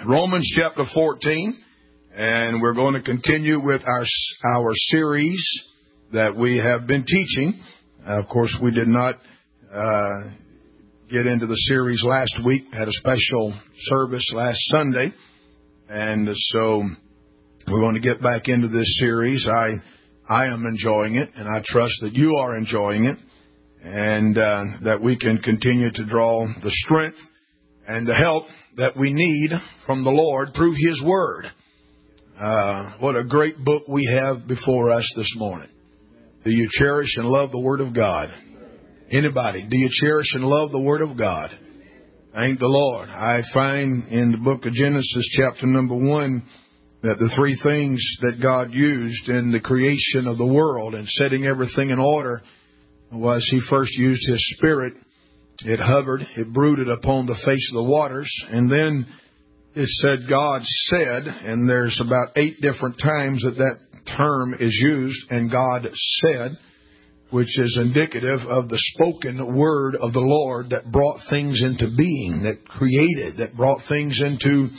Romans chapter 14, and we're going to continue with our series that we have been teaching. Of course, we did not get into the series last week. Had a special service last Sunday, and so we're going to get back into this series. I am enjoying it, and I trust that you are enjoying it, and that we can continue to draw the strength and the help that we need from the Lord through His Word. What a great book we have before us this morning. Do you cherish and love the Word of God? Anybody, do you cherish and love the Word of God? Thank the Lord. I find in the book of Genesis chapter number 1 that the three things that God used in the creation of the world and setting everything in order was He first used His Spirit. It hovered, it brooded upon the face of the waters, and then it said God said, and there's about 8 different times that term is used, and God said, which is indicative of the spoken word of the Lord that brought things into being, that created, that brought things into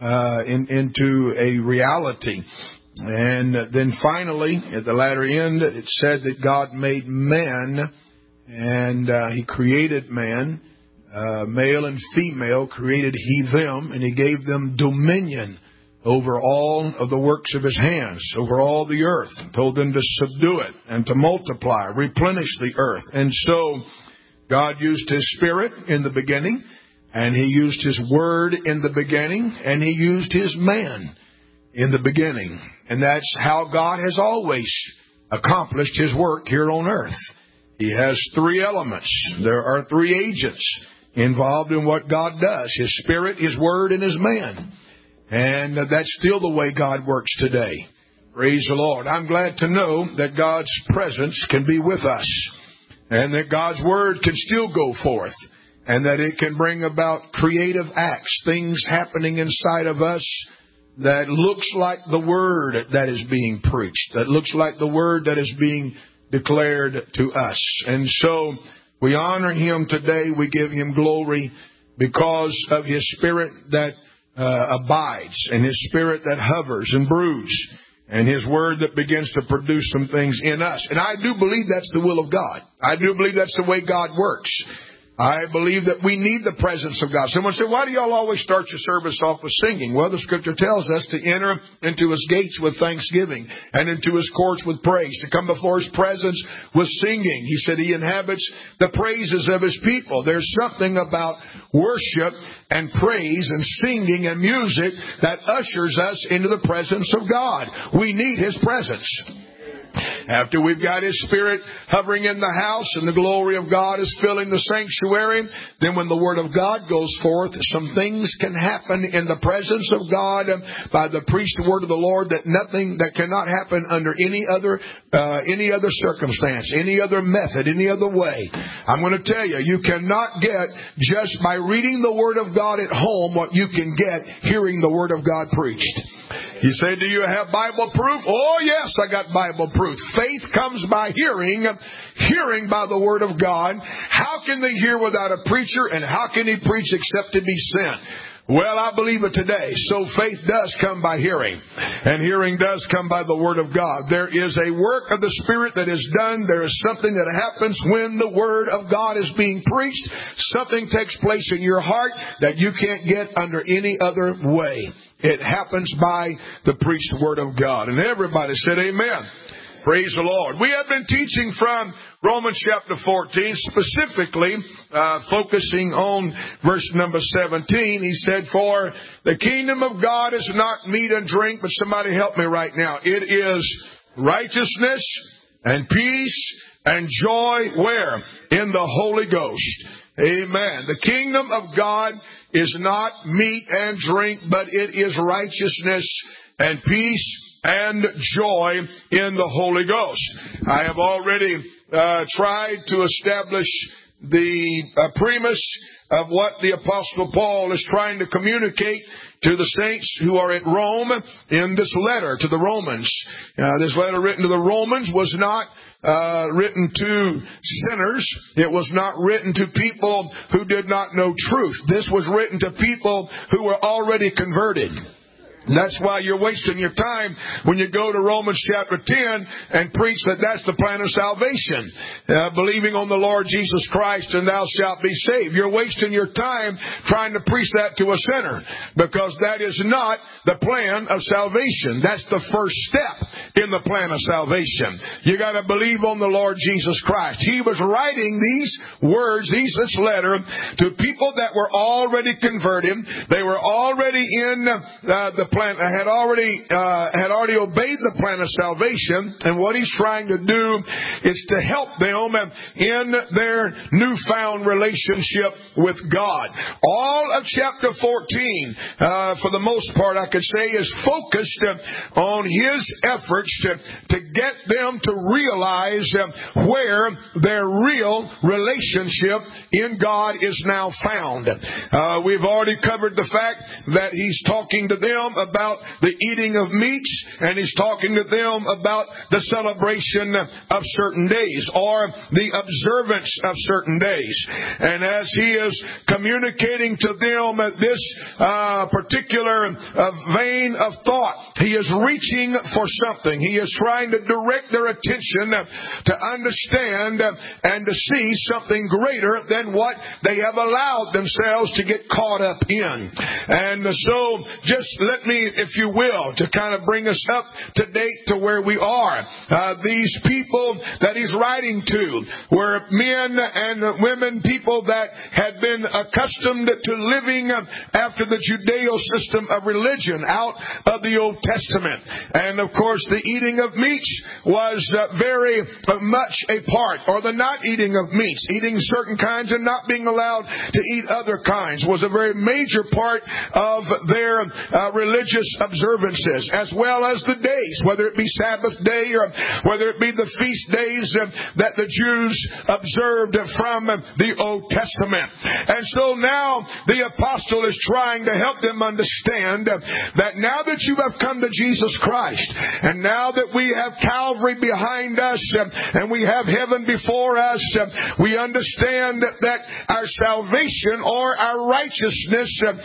a reality. And then finally, at the latter end, it said that God made man, and He created man, male and female, created He them, and He gave them dominion over all of the works of His hands, over all the earth, told them to subdue it and to multiply, replenish the earth. And so God used His Spirit in the beginning, and He used His Word in the beginning, and He used His man in the beginning. And that's how God has always accomplished His work here on earth. He has 3 elements. There are 3 agents involved in what God does: His Spirit, His Word, and His man. And that's still the way God works today. Praise the Lord. I'm glad to know that God's presence can be with us, and that God's Word can still go forth, and that it can bring about creative acts, things happening inside of us that looks like the Word that is being preached, that looks like the Word that is being declared to us. And so we honor Him today. We give Him glory because of His Spirit that abides, and His Spirit that hovers and broods, and His Word that begins to produce some things in us. And I do believe that's the will of God. I do believe that's the way God works. I believe that we need the presence of God. Someone said, why do y'all always start your service off with singing? Well, the Scripture tells us to enter into His gates with thanksgiving and into His courts with praise, to come before His presence with singing. He said He inhabits the praises of His people. There's something about worship and praise and singing and music that ushers us into the presence of God. We need His presence. After we've got His Spirit hovering in the house and the glory of God is filling the sanctuary, then when the Word of God goes forth, some things can happen in the presence of God by the preached Word of the Lord that cannot happen under any other circumstance, any other method, any other way. I'm going to tell you, you cannot get just by reading the Word of God at home what you can get hearing the Word of God preached. You say, do you have Bible proof? Oh, yes, I got Bible proof. Faith comes by hearing, hearing by the Word of God. How can they hear without a preacher, and how can he preach except to be sent? Well, I believe it today. So faith does come by hearing, and hearing does come by the Word of God. There is a work of the Spirit that is done. There is something that happens when the Word of God is being preached. Something takes place in your heart that you can't get under any other way. It happens by the preached Word of God. And everybody said amen. Praise the Lord. We have been teaching from Romans chapter 14, specifically focusing on verse number 17. He said, for the kingdom of God is not meat and drink, but somebody help me right now. It is righteousness and peace and joy where? In the Holy Ghost. Amen. The kingdom of God is not meat and drink, but it is righteousness and peace and joy in the Holy Ghost. I have already tried to establish the premise of what the Apostle Paul is trying to communicate to the saints who are at Rome in this letter to the Romans. This letter written to the Romans was not written to sinners. It was not written to people who did not know truth. This was written to people who were already converted. That's why you're wasting your time when you go to Romans chapter 10 and preach that that's the plan of salvation. Believing on the Lord Jesus Christ and thou shalt be saved. You're wasting your time trying to preach that to a sinner, because that is not the plan of salvation. That's the first step in the plan of salvation. You got to believe on the Lord Jesus Christ. He was writing these words, this letter, to people that were already converted. They were already in the plan, had already obeyed the plan of salvation, and what he's trying to do is to help them in their newfound relationship with God. All of chapter 14, for the most part, I could say, is focused on his efforts to get them to realize where their real relationship in God is now found. We've already covered the fact that he's talking to them about the eating of meats, and he's talking to them about the celebration of certain days, or the observance of certain days. And as he is communicating to them this particular vein of thought, he is reaching for something. He is trying to direct their attention to understand and to see something greater than what they have allowed themselves to get caught up in. And so just let me, if you will, to kind of bring us up to date to where we are. These people that he's writing to were men and women, people that had been accustomed to living after the Judeo system of religion out of the Old Testament. And of course, the eating of meats was very much a part, or the not eating of meats, eating certain kinds and not being allowed to eat other kinds, was a very major part of their religious observances, as well as the days, whether it be Sabbath day or whether it be the feast days that the Jews observed from the Old Testament. And so now the apostle is trying to help them understand that now that you have come to Jesus Christ, and now that we have Calvary behind us, and we have heaven before us, we understand that our salvation or our righteousness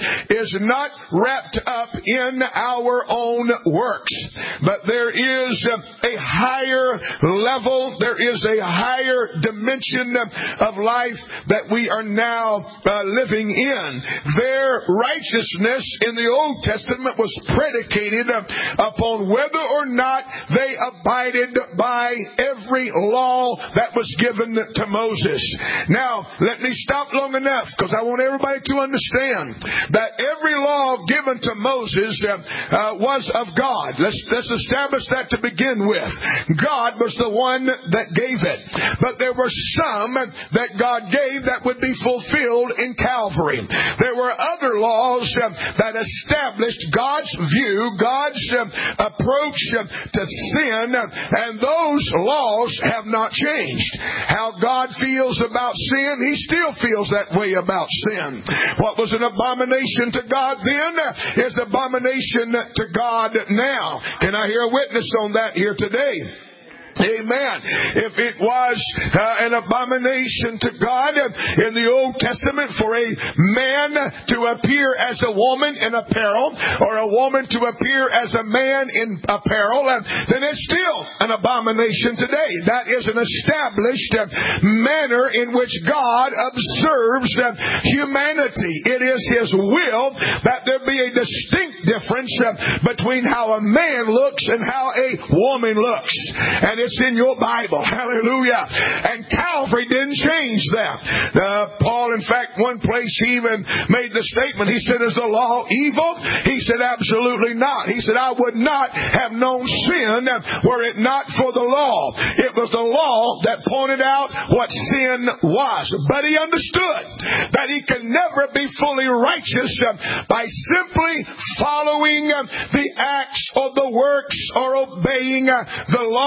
is not wrapped up in our own works. But there is a higher level, there is a higher dimension of life that we are now living in. Their righteousness in the Old Testament was predicated upon whether or not they abided by every law that was given to Moses. Now, let me stop long enough, because I want everybody to understand that every law given to Moses was of God. Let's establish that to begin with. God was the one that gave it. But there were some that God gave that would be fulfilled in Calvary. There were other laws that established God's view, God's approach to sin, and those laws have not changed. How God feels about sin, He still feels that way about sin. What was an abomination to God then is abomination to God now. Can I hear a witness on that here today? Amen. If it was an abomination to God in the Old Testament for a man to appear as a woman in apparel, or a woman to appear as a man in apparel, then it's still an abomination today. That is an established manner in which God observes humanity. It is His will that there be a distinct difference between how a man looks and how a woman looks. And it's in your Bible. Hallelujah. And Calvary didn't change that. Paul, in fact, one place he even made the statement. He said, is the law evil? He said, absolutely not. He said, I would not have known sin were it not for the law. It was the law that pointed out what sin was. But he understood that he could never be fully righteous by simply following the acts or the works or obeying the law. There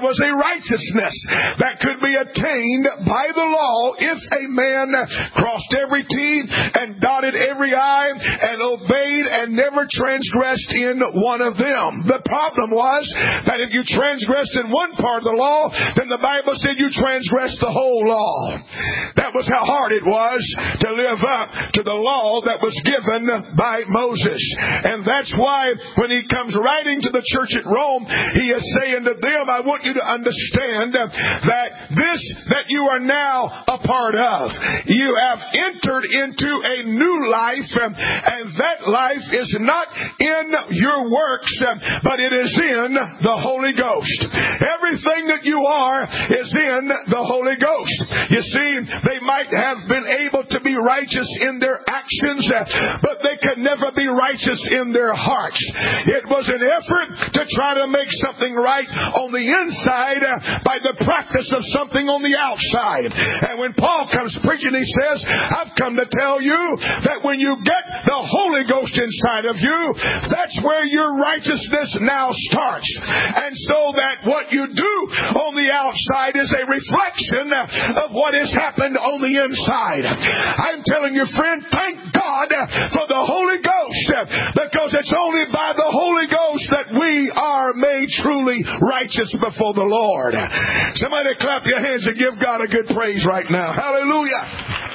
was a righteousness that could be attained by the law if a man crossed every T and dotted every I and obeyed and never transgressed in one of them. The problem was that if you transgressed in one part of the law, then the Bible said you transgressed the whole law. That was how hard it was to live up to the law that was given by Moses. And that's why when he comes writing to the church at Rome, he is saying to them, I want you to understand that this that you are now a part of, you have entered into a new life, and that life is not in your works, but it is in the Holy Ghost. Everything that you are is in the Holy Ghost. You see, they might have been able to be righteous in their actions, but they could never be righteous in their hearts. It was an effort to try to make something right on the inside by the practice of something on the outside. And when Paul comes preaching, he says, I've come to tell you that when you get the Holy Ghost inside of you, that's where your righteousness now starts. And so that what you do on the outside is a reflection of what has happened on the inside. I'm telling you, friend, thank God for the Holy Ghost, because it's only by the Holy Ghost that we are made truly righteous before the Lord. Somebody clap your hands and give God a good praise right now. Hallelujah.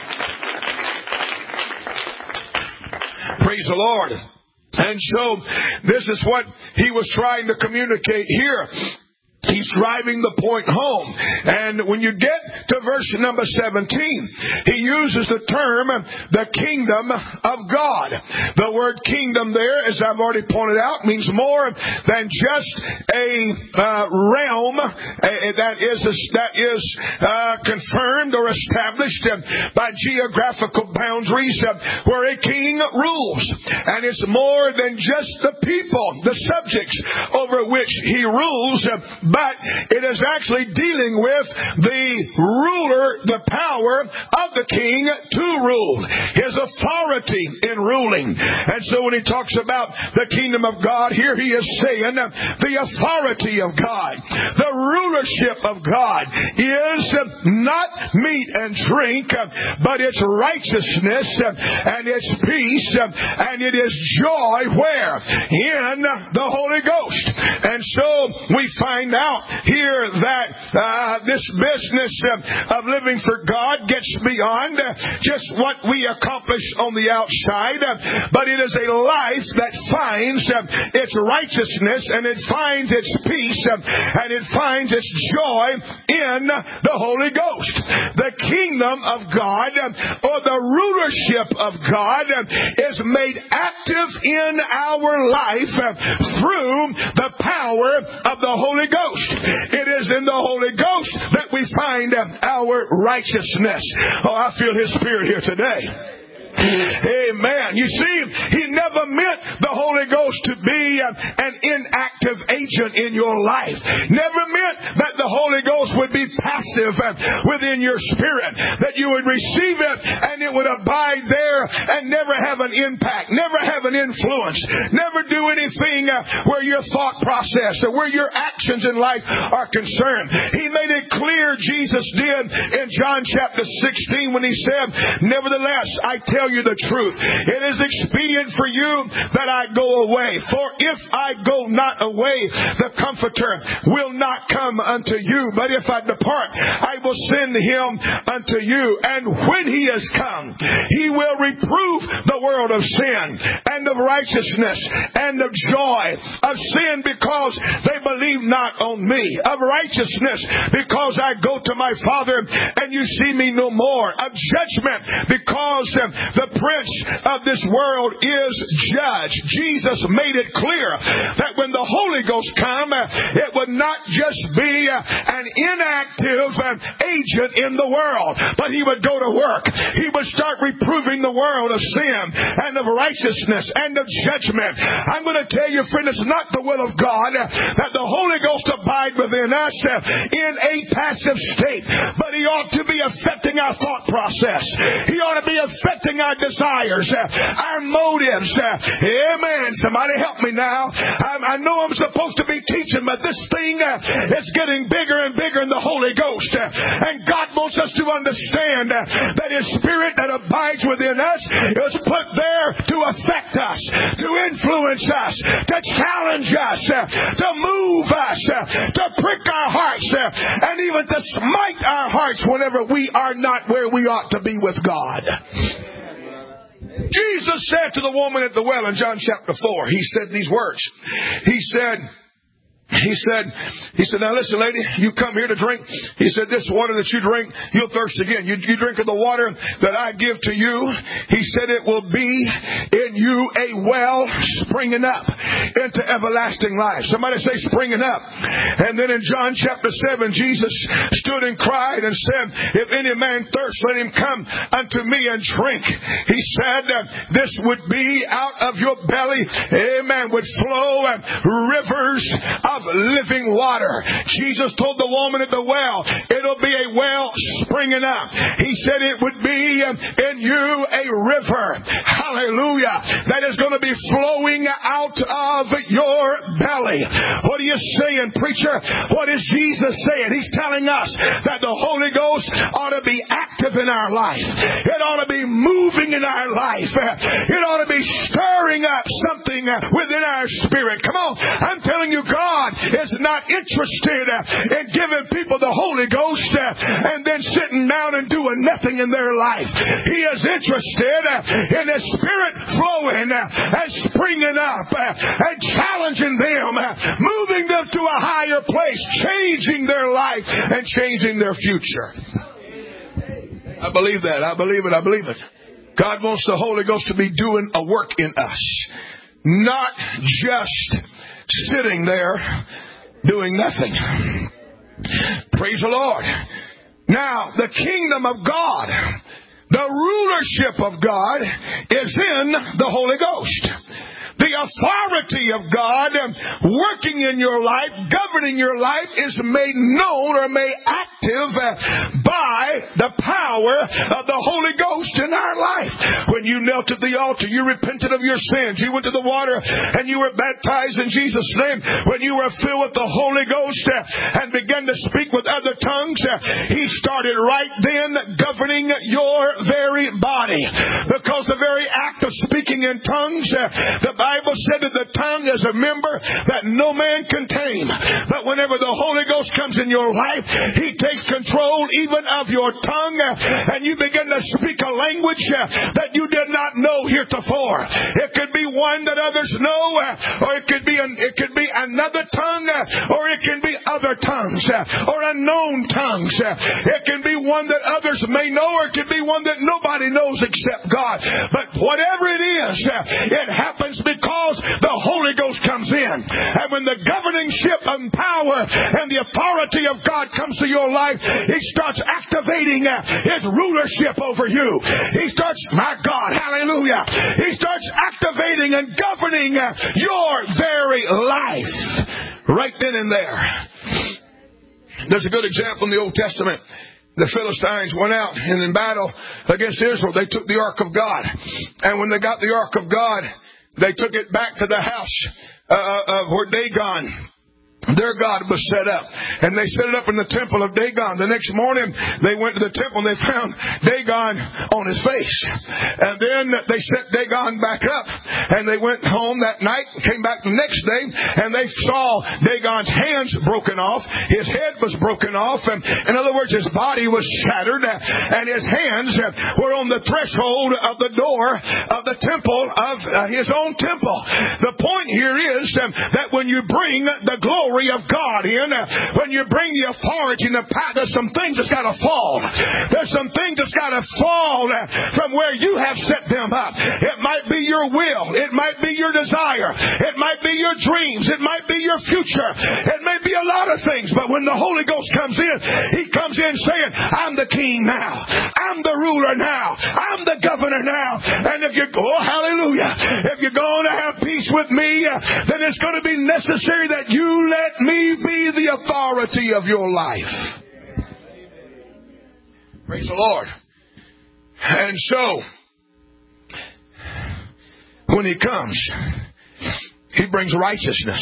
Praise the Lord. And so this is what he was trying to communicate here. He's driving the point home. And when you get to verse number 17, he uses the term, the kingdom of God. The word kingdom there, as I've already pointed out, means more than just a realm that is confirmed or established by geographical boundaries where a king rules. And it's more than just the people, the subjects over which he rules, but it is actually dealing with the ruler, the power of the king to rule, his authority in ruling. And so when he talks about the kingdom of God, here he is saying the authority of God, the rulership of God is not meat and drink, but it's righteousness and it's peace and it is joy where? In the Holy Ghost. And so we find out here that this business of living for God gets beyond just what we accomplish on the outside, but it is a life that finds its righteousness and it finds its peace and it finds its joy in the Holy Ghost. The kingdom of God or the rulership of God is made active in our life through the power of the Holy Ghost. It is in the Holy Ghost that we find our righteousness. Oh, I feel His Spirit here today. Amen. You see, He never meant the Holy Ghost to be an inactive agent in your life. Never meant that the Holy Ghost would be passive within your spirit, that you would receive it and it would abide there and never have an impact, never have an influence, never do anything where your thought process or where your actions in life are concerned. He made it clear, Jesus did, in John chapter 16 when He said, nevertheless, I tell you the truth. It is expedient for you that I go away. For if I go not away, the Comforter will not come unto you. But if I depart, I will send Him unto you. And when He is come, He will reprove the world of sin and of righteousness and of joy. Of sin because they believe not on me. Of righteousness because I go to my Father and you see me no more. Of judgment because the prince of this world is judged. Jesus made it clear that when the Holy Ghost come, it would not just be an inactive agent in the world. But he would go to work. He would start reproving the world of sin and of righteousness and of judgment. I'm going to tell you, friend, it's not the will of God that the Holy Ghost abide within us in a passive state, but He ought to be affecting our thought process. He ought to be affecting our desires, our motives. Amen. Somebody help me now. I know I'm supposed to be teaching, but this thing is getting bigger and bigger in the Holy Ghost. And God wants us to understand that His Spirit that abides within us is put there to affect us, to influence us, to challenge us, to move us, to prick our hearts, and even to smite our hearts whenever we are not where we ought to be with God. Jesus said to the woman at the well in John chapter 4, He said these words. He said, now listen, lady, you come here to drink. He said, this water that you drink, you'll thirst again. You drink of the water that I give to you. He said, it will be in you a well springing up into everlasting life. Somebody say springing up. And then in John chapter 7, Jesus stood and cried and said, if any man thirst, let him come unto me and drink. He said, this would be out of your belly, amen, would flow rivers of living water. Jesus told the woman at the well, it'll be a well springing up. He said it would be in you a river, hallelujah, that is going to be flowing out of your belly. What are you saying, preacher? What is Jesus saying? He's telling us that the Holy Ghost ought to be active in our life. It ought to be moving in our life. It ought to be stirring up something within our spirit. Come on, I'm telling you, God is not interested in giving people the Holy Ghost and then sitting down and doing nothing in their life. He is interested in His Spirit flowing and springing up and challenging them, moving them to a higher place, changing their life and changing their future. I believe that. I believe it. I believe it. God wants the Holy Ghost to be doing a work in us, not just sitting there doing nothing. Praise the Lord. Now, the kingdom of God, the rulership of God is in the Holy Ghost. The authority of God working in your life, governing your life, is made known or made active by the power of the Holy Ghost in our life. When you knelt at the altar, you repented of your sins. You went to the water and you were baptized in Jesus' name. When you were filled with the Holy Ghost and began to speak with other tongues, He started right then governing your very body. Because the very act of speaking in tongues, the Bible said that the tongue is a member that no man can tame. But whenever the Holy Ghost comes in your life, He takes control even of your tongue, and you begin to speak a language that you did not know heretofore. It could be one that others know, or it could be another tongue, or it can be other tongues, or unknown tongues. It can be one that others may know, or it could be one that nobody knows except God. But whatever it is, it happens because the Holy Ghost comes in. And when the governingship and power and the authority of God comes to your life, He starts activating His rulership over you. He starts, my God, hallelujah, He starts activating and governing your very life right then and there. There's a good example in the Old Testament. The Philistines went out and in battle against Israel, they took the Ark of God. And when they got the Ark of God, they took it back to the house of where Dagon, their god, was set up. And they set it up in the temple of Dagon. The next morning, they went to the temple and they found Dagon on his face. And then they set Dagon back up. And they went home that night, came back the next day, and they saw Dagon's hands broken off. His head was broken off. And in other words, his body was shattered. And his hands were on the threshold of the door of the temple of his own temple. The point here is that when you bring the glory of God in, when you bring the authority and the power, there's some things that's got to fall. There's some things that's got to fall from where you have set them up. It might be your will. It might be your desire. It might be your dreams. It might be your future. It may be a lot of things, but when the Holy Ghost comes in, He comes in saying, I'm the king now. I'm the ruler now. I'm the governor now. And if you're, oh, hallelujah, if you're going to have peace with me, then it's going to be necessary that you let me be the authority of your life. Praise the Lord. And so, when He comes, He brings righteousness.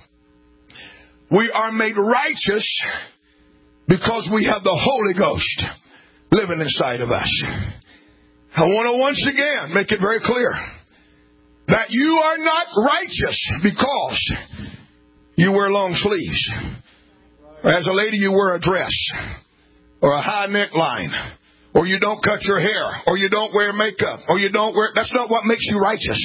We are made righteous because we have the Holy Ghost living inside of us. I want to once again make it very clear that you are not righteous because you wear long sleeves. Or as a lady, you wear a dress or a high neckline, or you don't cut your hair, or you don't wear makeup, or you don't wear... That's not what makes you righteous.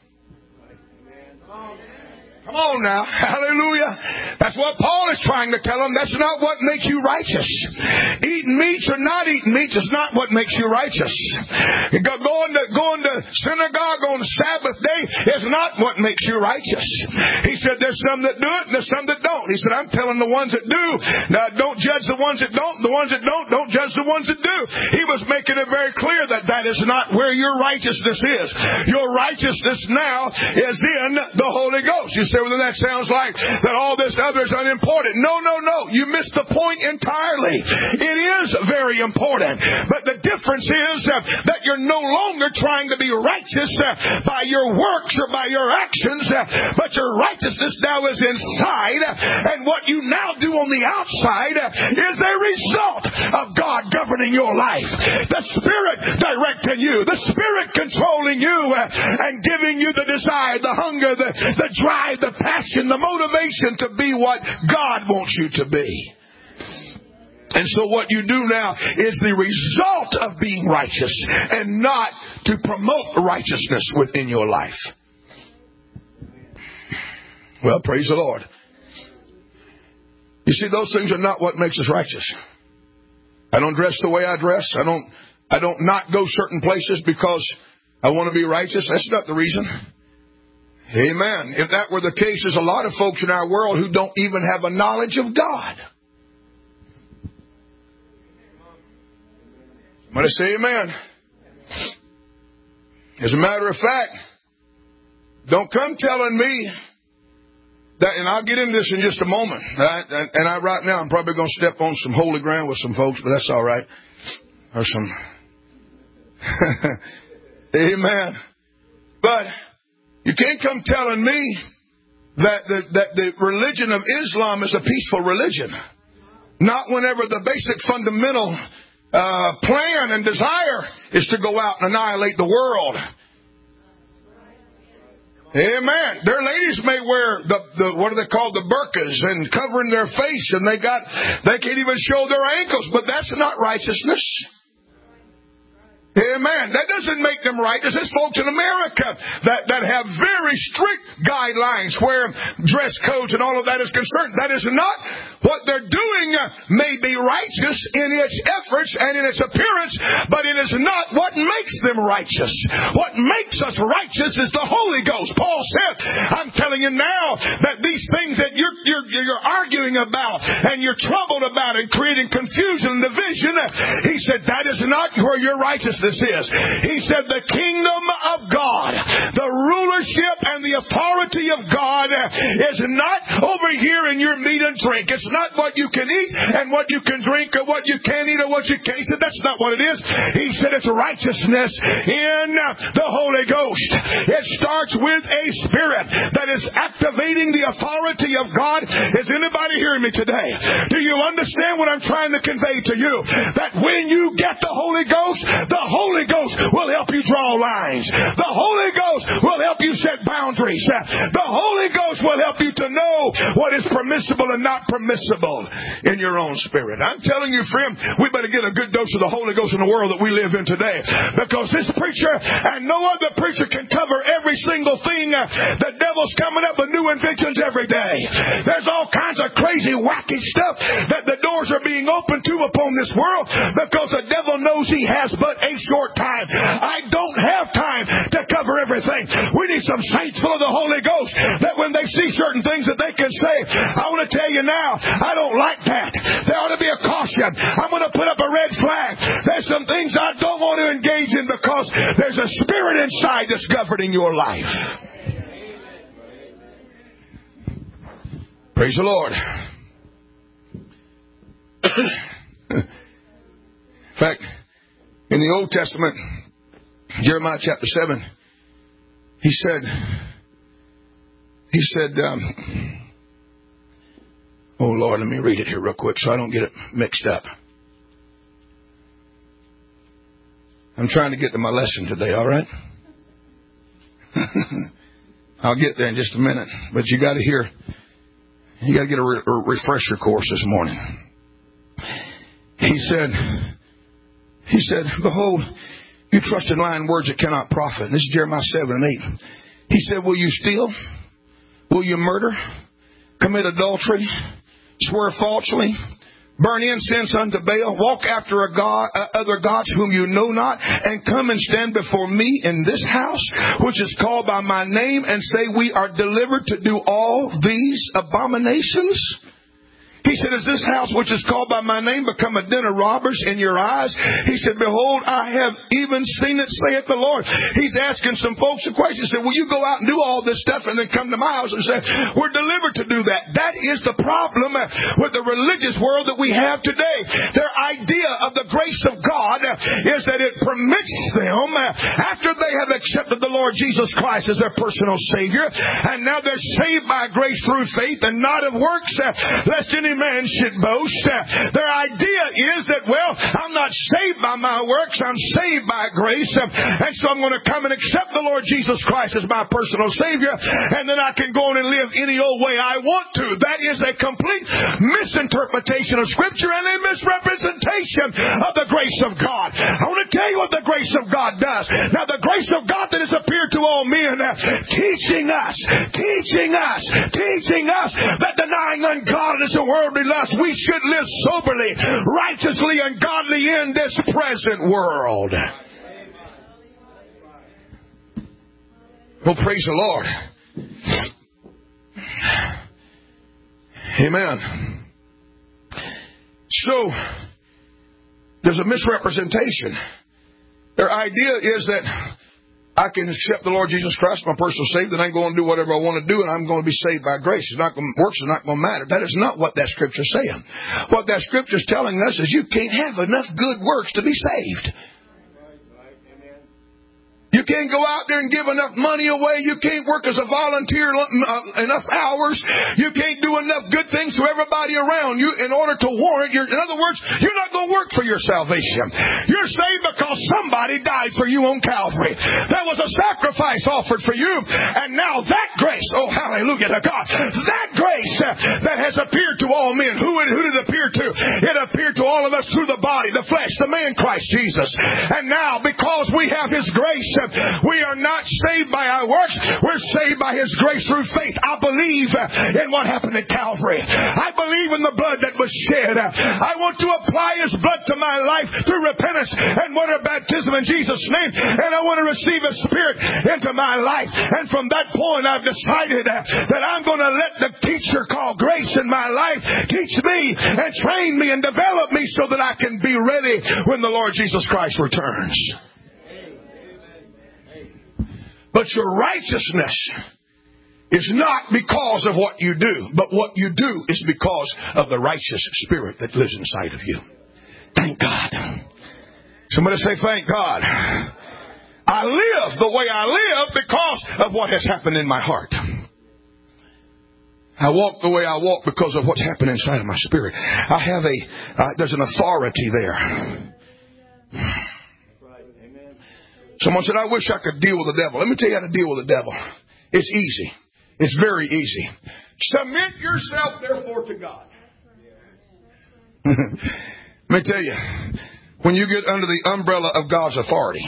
Come on now. Hallelujah. That's what Paul is trying to tell them. That's not what makes you righteous. Eating meats or not eating meats is not what makes you righteous. Going to synagogue on Sabbath day is not what makes you righteous. He said there's some that do it and there's some that don't. He said, I'm telling the ones that do. Now, don't judge the ones that don't. The ones that don't judge the ones that do. He was making it very clear that that is not where your righteousness is. Your righteousness now is in the Holy Ghost. You say, well, that sounds like that all this other is unimportant. No. You missed the point entirely. It is very important. But the difference is that you're no longer trying to be righteous by your works or by your actions, but your righteousness now is inside. And what you now do on the outside is a result of God governing your life. The Spirit directing you. The Spirit controlling you and giving you the desire, the hunger, the drive, the passion, the motivation to be what God wants you to be. And so what you do now is the result of being righteous and not to promote righteousness within your life. Well, praise the Lord. You see, those things are not what makes us righteous. I don't dress the way I dress. I don't not go certain places because I want to be righteous. That's not the reason. Amen. If that were the case, there's a lot of folks in our world who don't even have a knowledge of God. Somebody say amen. As a matter of fact, don't come telling me that, and I'll get into this in just a moment. Right now I'm probably going to step on some holy ground with some folks, but that's all right. Or some... Amen. But you can't come telling me that the religion of Islam is a peaceful religion. Not whenever the basic fundamental plan and desire is to go out and annihilate the world. Amen. Their ladies may wear the what are they called, the burqas, and covering their face, and they can't even show their ankles, but that's not righteousness. Amen. That doesn't make them righteous. There's folks in America that have very strict guidelines where dress codes and all of that is concerned. That is not what they're doing. May be righteous in its efforts and in its appearance, but it is not what makes them righteous. What makes us righteous is the Holy Ghost. Paul said, I'm telling you now that these things that you're arguing about and you're troubled about and creating confusion and division, he said that is not where your righteousness is. He said the kingdom of God, the rulership and the authority of God is not over here in your meat and drink. It's not what you can eat and what you can drink or what you can eat or what you can't. He said that's not what it is. He said it's righteousness in the Holy Ghost. It starts with a spirit that is activating the authority of God. Is anybody hearing me today? Do you understand what I'm trying to convey to you? That when you get the Holy Ghost, the Holy Ghost will help you draw lines. The Holy Ghost will help you set boundaries. The Holy Ghost will help you to know what is permissible and not permissible in your own spirit. I'm telling you, friend, we better get a good dose of the Holy Ghost in the world that we live in today. Because this preacher and no other preacher can cover every single thing. The devil's coming up with new inventions every day. There's all kinds of crazy, wacky stuff that the doors are being opened to upon this world because the devil knows he has but a short time. I don't have time to cover everything. We need some saints full of the Holy Ghost that when they see certain things that they can say. I want to tell you now, I don't like that. There ought to be a caution. I'm going to put up a red flag. There's some things I don't want to engage in because there's a spirit inside that's governing your life. Praise the Lord. In fact, in the Old Testament, Jeremiah chapter 7, he said, oh Lord, let me read it here real quick so I don't get it mixed up. I'm trying to get to my lesson today, all right? I'll get there in just a minute. But you got to get a refresher course this morning. He said, behold, you trust in lying words that cannot profit. And this is Jeremiah 7 and 8. He said, will you steal? Will you murder? Commit adultery? Swear falsely? Burn incense unto Baal? Walk after other gods whom you know not? And come and stand before me in this house, which is called by my name, and say, we are delivered to do all these abominations? He said, is this house which is called by my name become a den of robbers in your eyes? He said, behold, I have even seen it, saith the Lord. He's asking some folks a question. He said, will you go out and do all this stuff and then come to my house and say, we're delivered to do that? That is the problem with the religious world that we have today. Their idea of the grace of God is that it permits them, after they have accepted the Lord Jesus Christ as their personal Savior, and now they're saved by grace through faith and not of works, lest any man should boast. Their idea is that, well, I'm not saved by my works, I'm saved by grace, and so I'm going to come and accept the Lord Jesus Christ as my personal Savior, and then I can go on and live any old way I want to. That is a complete misinterpretation of Scripture and a misrepresentation of the grace of God. I want to tell you what the grace of God does. Now, the grace of God that has appeared to all men, teaching us that denying ungodliness and worldly lust, we should live soberly, righteously, and godly in this present world. Well, praise the Lord. Amen. So, there's a misrepresentation. Their idea is that I can accept the Lord Jesus Christ, my personal Savior, then I'm going to do whatever I want to do, and I'm going to be saved by grace. Works is not going to matter. That is not what that Scripture is saying. What that Scripture is telling us is you can't have enough good works to be saved. You can't go out there and give enough money away. You can't work as a volunteer enough hours. You can't do enough good things to everybody around you in order to warrant in other words, you're not going to work for your salvation. You're saved because somebody died for you on Calvary. There was a sacrifice offered for you. And now that grace, oh hallelujah to God, that grace that has appeared to all men. Who did it appear to? It appeared to all of us through the body, the flesh, the man Christ Jesus. And now because we have His grace, we are not saved by our works. We're saved by His grace through faith. I believe in what happened at Calvary. I believe in the blood that was shed. I want to apply His blood to my life through repentance and water baptism in Jesus' name. And I want to receive His Spirit into my life. And from that point, I've decided that I'm going to let the teacher called grace in my life teach me and train me and develop me so that I can be ready when the Lord Jesus Christ returns. But your righteousness is not because of what you do, but what you do is because of the righteous Spirit that lives inside of you. Thank God. Somebody say, thank God. I live the way I live because of what has happened in my heart. I walk the way I walk because of what's happened inside of my spirit. I have there's an authority there. Someone said, I wish I could deal with the devil. Let me tell you how to deal with the devil. It's easy. It's very easy. Submit yourself, therefore, to God. Let me tell you, when you get under the umbrella of God's authority,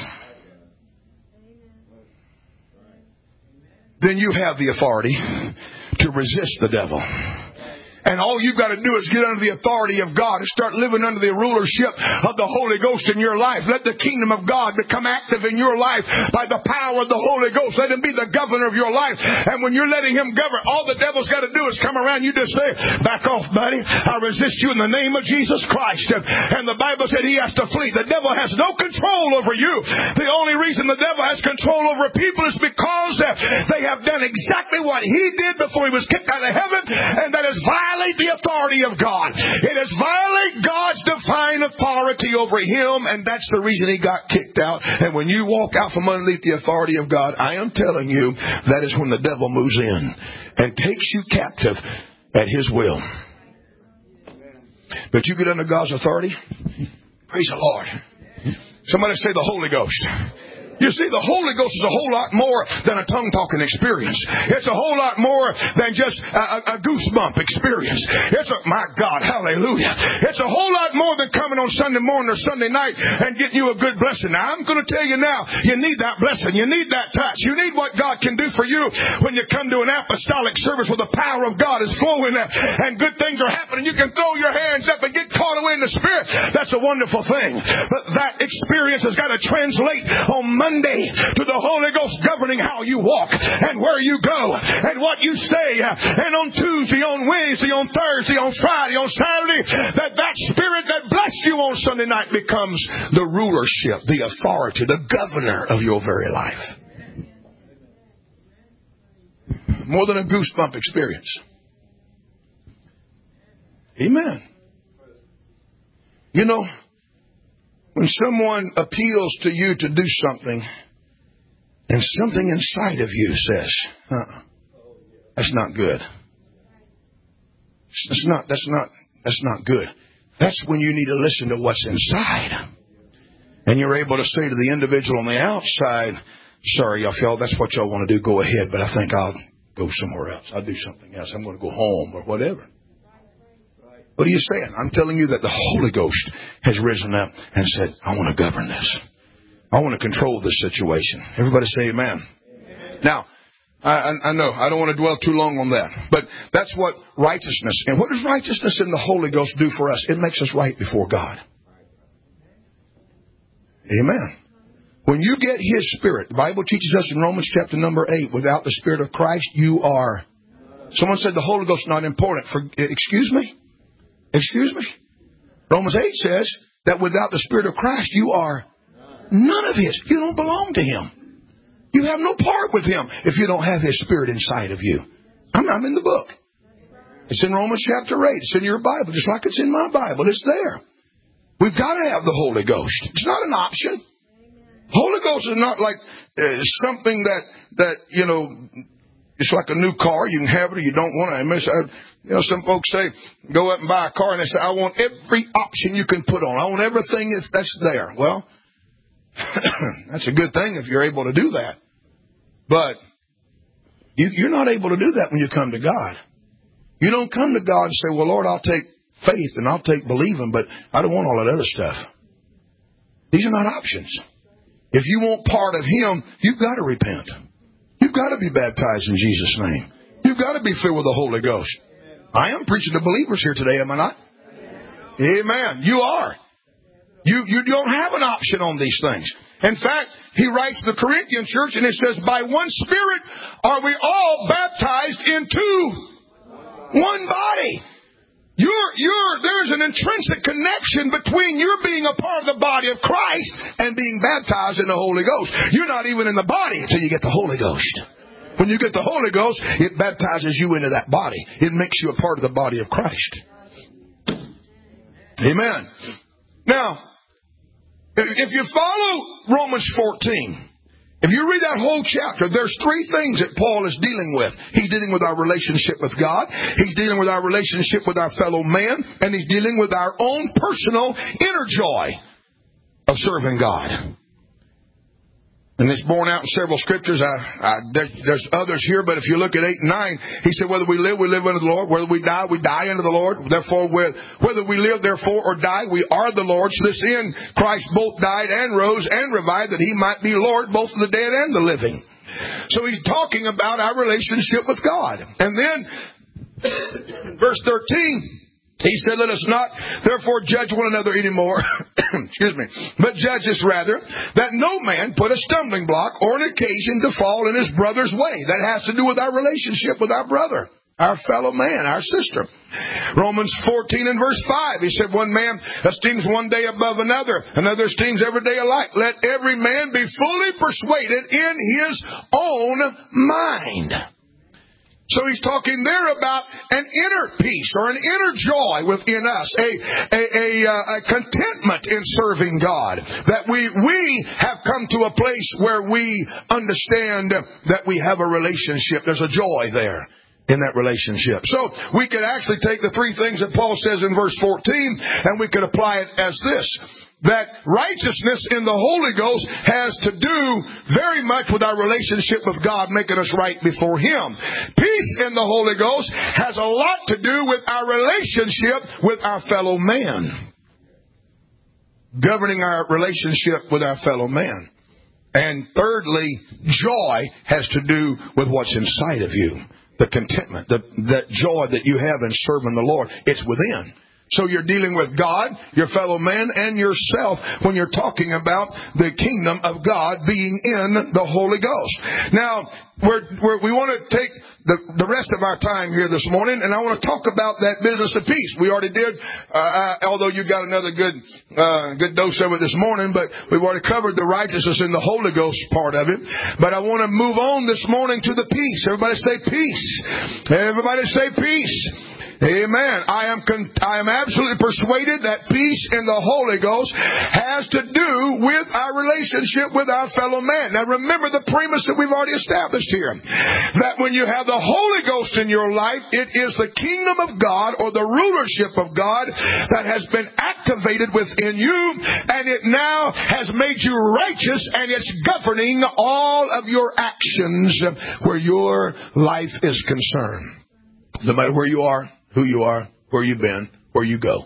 then you have the authority to resist the devil. And all you've got to do is get under the authority of God and start living under the rulership of the Holy Ghost in your life. Let the kingdom of God become active in your life by the power of the Holy Ghost. Let Him be the governor of your life. And when you're letting Him govern, all the devil's got to do is come around. You just say, back off, buddy. I resist you in the name of Jesus Christ. And the Bible said he has to flee. The devil has no control over you. The only reason the devil has control over people is because they have done exactly what he did before he was kicked out of heaven, and that is violate the authority of God. It is violate God's divine authority over him, and that's the reason he got kicked out. And when you walk out from underneath the authority of God, I am telling you, that is when the devil moves in and takes you captive at his will. But you get under God's authority, praise the Lord. Somebody say the Holy Ghost. You see, the Holy Ghost is a whole lot more than a tongue-talking experience. It's a whole lot more than just a goosebump experience. My God, hallelujah. It's a whole lot more than coming on Sunday morning or Sunday night and getting you a good blessing. Now, I'm going to tell you now, you need that blessing. You need that touch. You need what God can do for you when you come to an apostolic service where the power of God is flowing and good things are happening. You can throw your hands up and get caught away in the Spirit. That's a wonderful thing. But that experience has got to translate on Monday to the Holy Ghost governing how you walk and where you go and what you say. And on Tuesday, on Wednesday, on Thursday, on Friday, on Saturday, that Spirit that blessed you on Sunday night becomes the rulership, the authority, the governor of your very life. More than a goosebump experience. Amen. You know, when someone appeals to you to do something, and something inside of you says, that's not good. That's not good. That's when you need to listen to what's inside. And you're able to say to the individual on the outside, sorry, y'all, that's what y'all want to do, go ahead, but I think I'll go somewhere else. I'll do something else. I'm going to go home or whatever. What are you saying? I'm telling you that the Holy Ghost has risen up and said, I want to govern this. I want to control this situation. Everybody say amen. Amen. Now, I know, I don't want to dwell too long on that. But that's what righteousness, and what does righteousness in the Holy Ghost do for us? It makes us right before God. Amen. When you get His Spirit, the Bible teaches us in Romans chapter number 8, without the Spirit of Christ, you are. Someone said the Holy Ghost is not important. Excuse me? Excuse me? Romans 8 says that without the Spirit of Christ, you are none of His. You don't belong to Him. You have no part with Him if you don't have His Spirit inside of you. I'm in the book. It's in Romans chapter 8. It's in your Bible, just like it's in my Bible. It's there. We've got to have the Holy Ghost. It's not an option. Holy Ghost is not like something that, you know, it's like a new car. You can have it or you don't want it. You know, some folks say, go up and buy a car, and they say, I want every option you can put on. I want everything that's there. Well, that's a good thing if you're able to do that. But you're not able to do that when you come to God. You don't come to God and say, well, Lord, I'll take faith and I'll take believing, but I don't want all that other stuff. These are not options. If you want part of Him, you've got to repent. You've got to be baptized in Jesus' name. You've got to be filled with the Holy Ghost. I am preaching to believers here today, am I not? Amen. You are. You don't have an option on these things. In fact, he writes to the Corinthian church and it says, by one Spirit are we all baptized into one body. There's an intrinsic connection between your being a part of the body of Christ and being baptized in the Holy Ghost. You're not even in the body until you get the Holy Ghost. When you get the Holy Ghost, it baptizes you into that body. It makes you a part of the body of Christ. Amen. Now, if you follow Romans 14, if you read that whole chapter, there's three things that Paul is dealing with. He's dealing with our relationship with God. He's dealing with our relationship with our fellow man. And he's dealing with our own personal inner joy of serving God. And it's borne out in several scriptures. There's others here, but if you look at 8 and 9, he said, whether we live unto the Lord. Whether we die unto the Lord. Therefore, whether we live, therefore, or die, we are the Lord's. To this end, Christ both died and rose and revived, that He might be Lord, both of the dead and the living. So he's talking about our relationship with God. And then, verse 13 13, he said, let us not therefore judge one another anymore, excuse me, but judge us rather, that no man put a stumbling block or an occasion to fall in his brother's way. That has to do with our relationship with our brother, our fellow man, our sister. Romans 14 and verse 5, he said, one man esteems one day above another, another esteems every day alike. Let every man be fully persuaded in his own mind. So he's talking there about an inner peace or an inner joy within us, a contentment in serving God. That we have come to a place where we understand that we have a relationship. There's a joy there in that relationship. So we could actually take the three things that Paul says in verse 14 and we could apply it as this. That righteousness in the Holy Ghost has to do very much with our relationship with God, making us right before Him. Peace in the Holy Ghost has a lot to do with our relationship with our fellow man. Governing our relationship with our fellow man. And thirdly, joy has to do with what's inside of you. The contentment, that joy that you have in serving the Lord. It's within. So you're dealing with God, your fellow man, and yourself when you're talking about the kingdom of God being in the Holy Ghost. Now, we want to take the rest of our time here this morning, and I want to talk about that business of peace. We already did, although you got another good dose of it this morning, but we've already covered the righteousness in the Holy Ghost part of it. But I want to move on this morning to the peace. Everybody say peace. Everybody say peace. Amen. I am absolutely persuaded that peace in the Holy Ghost has to do with our relationship with our fellow man. Now remember the premise that we've already established here. That when you have the Holy Ghost in your life, it is the kingdom of God or the rulership of God that has been activated within you, and it now has made you righteous, and it's governing all of your actions where your life is concerned. No matter where you are, who you are, where you've been, where you go.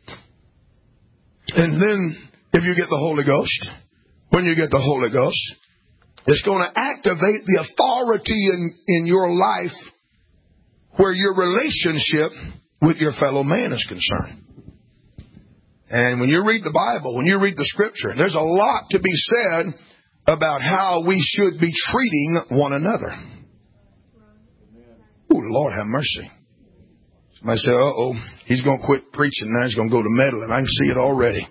And then, if you get the Holy Ghost, when you get the Holy Ghost, it's going to activate the authority in your life where your relationship with your fellow man is concerned. And when you read the Bible, when you read the Scripture, there's a lot to be said about how we should be treating one another. Oh, Lord have mercy. Somebody say, uh-oh, he's going to quit preaching now. He's going to go to meddling. I can see it already.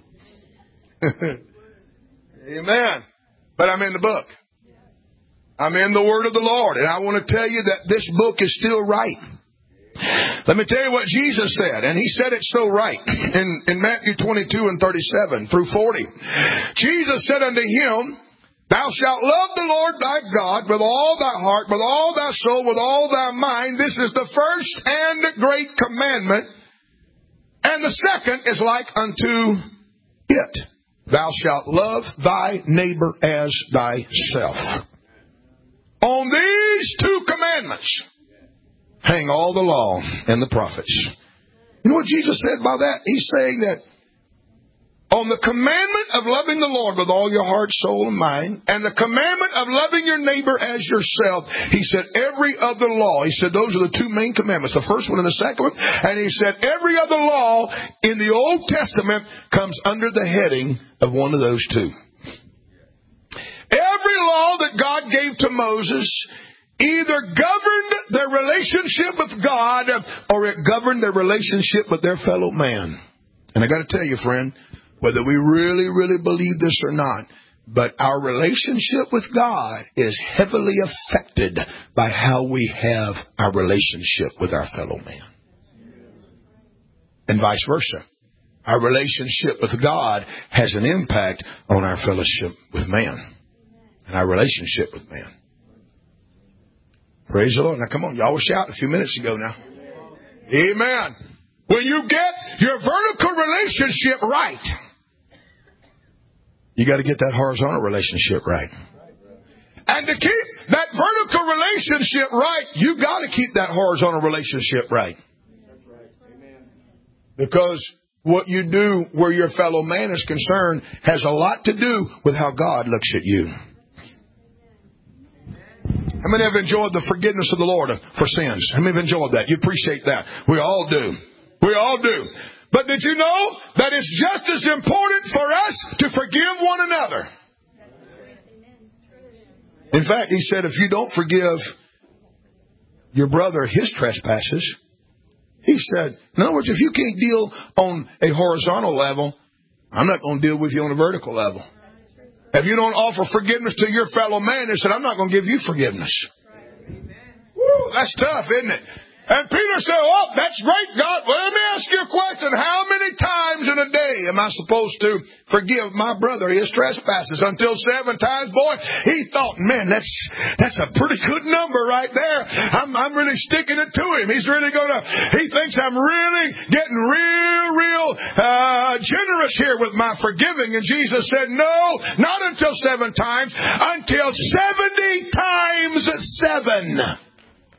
Amen. But I'm in the book. I'm in the Word of the Lord. And I want to tell you that this book is still right. Let me tell you what Jesus said. And He said it so right. In Matthew 22 and 37 through 40. Jesus said unto him, Thou shalt love the Lord thy God with all thy heart, with all thy soul, with all thy mind. This is the first and great commandment. And the second is like unto it. Thou shalt love thy neighbor as thyself. On these two commandments hang all the law and the prophets. You know what Jesus said by that? He's saying that on the commandment of loving the Lord with all your heart, soul, and mind, and the commandment of loving your neighbor as yourself, He said every other law, He said those are the two main commandments, the first one and the second one, and He said every other law in the Old Testament comes under the heading of one of those two. Every law that God gave to Moses either governed their relationship with God or it governed their relationship with their fellow man. And I got to tell you, friend, whether we really, really believe this or not, but our relationship with God is heavily affected by how we have our relationship with our fellow man. And vice versa. Our relationship with God has an impact on our fellowship with man and our relationship with man. Praise the Lord. Now come on, y'all were shouting a few minutes ago now. Amen. When you get your vertical relationship right, you got to get that horizontal relationship right. And to keep that vertical relationship right, you got to keep that horizontal relationship right. Because what you do where your fellow man is concerned has a lot to do with how God looks at you. How many have enjoyed the forgiveness of the Lord for sins? How many have enjoyed that? You appreciate that. We all do. We all do. But did you know that it's just as important for us to forgive one another? In fact, he said, if you don't forgive your brother his trespasses, he said, in other words, if you can't deal on a horizontal level, I'm not going to deal with you on a vertical level. If you don't offer forgiveness to your fellow man, he said, I'm not going to give you forgiveness. Woo, that's tough, isn't it? And Peter said, oh, that's great, God. Well, let me ask you a question. How many times in a day am I supposed to forgive my brother his trespasses? Until 7 times? Boy, he thought, man, that's a pretty good number right there. I'm really sticking it to him. He thinks I'm really getting real generous here with my forgiving. And Jesus said, no, not until 7 times, until 70 times 7.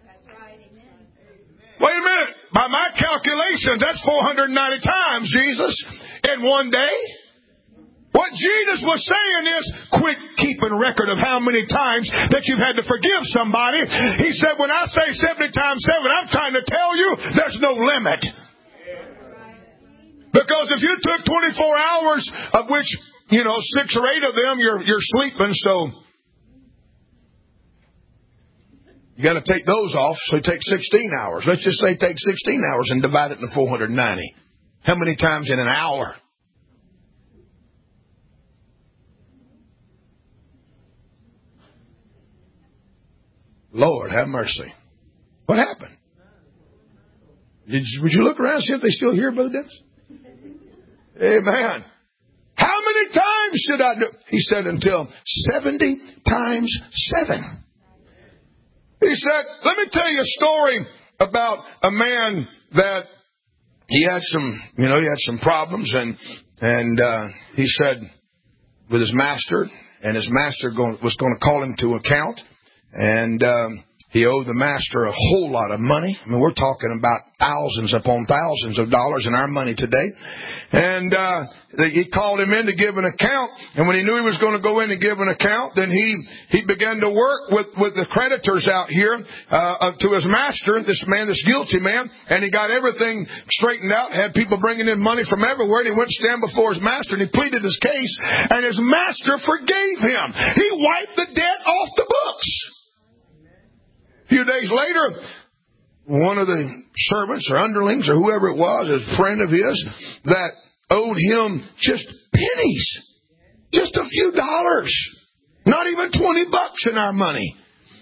Wait a minute. By my calculations, that's 490 times, Jesus, in one day. What Jesus was saying is, quit keeping record of how many times that you've had to forgive somebody. He said, when I say 70 times 7, I'm trying to tell you there's no limit. Because if you took 24 hours, of which, 6 or 8 of them you're sleeping, so you got to take those off, so it takes 16 hours. Let's just say take 16 hours and divide it into 490. How many times in an hour? Lord, have mercy. What happened? Would you look around and see if they're still here, Brother Dennis? Amen. How many times should I do? He said until 70 times 7. He said, let me tell you a story about a man that he had some problems and he said with his master, and his master was going to call him to account, and he owed the master a whole lot of money. I mean, we're talking about thousands upon thousands of dollars in our money today. And he called him in to give an account. And when he knew he was going to go in and give an account, then he began to work with the creditors out here to his master, this guilty man. And he got everything straightened out, had people bringing in money from everywhere. And he went to stand before his master and he pleaded his case. And his master forgave him. He wiped the debt off the books. A few days later, one of the servants or underlings or whoever it was, a friend of his, that owed him just pennies, just a few dollars, not even $20 in our money.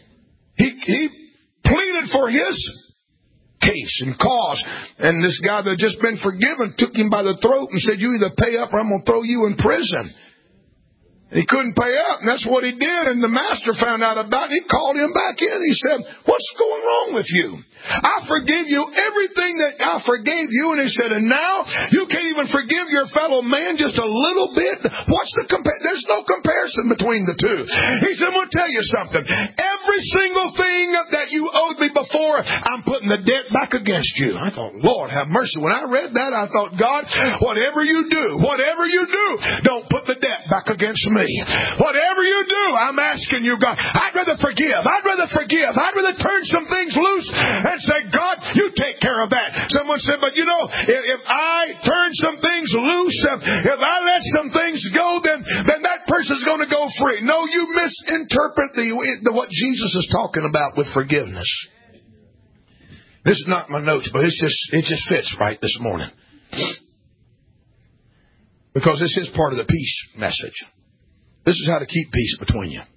He pleaded for his case and cause, and this guy that had just been forgiven took him by the throat and said, you either pay up or I'm going to throw you in prison. He couldn't pay up, and that's what he did. And the master found out about it. He called him back in. He said, what's going wrong with you? I forgave you everything that I forgave you. And he said, and now you can't even forgive your fellow man just a little bit? What's the There's no comparison between the two. He said, I'm going to tell you something. Every single thing that you owed me before, I'm putting the debt back against you. I thought, Lord, have mercy. When I read that, I thought, God, whatever you do, don't put the debt back against me. Whatever you do, I'm asking you, God, I'd rather forgive. I'd rather turn some things loose and say, God, you take care of that. Someone said, but if I turn some things loose, if I let some things go, then that person's going to go free. No, you misinterpret what Jesus is talking about with forgiveness. This is not my notes, but it just fits right this morning. Because this is part of the peace message. This is how to keep peace between you.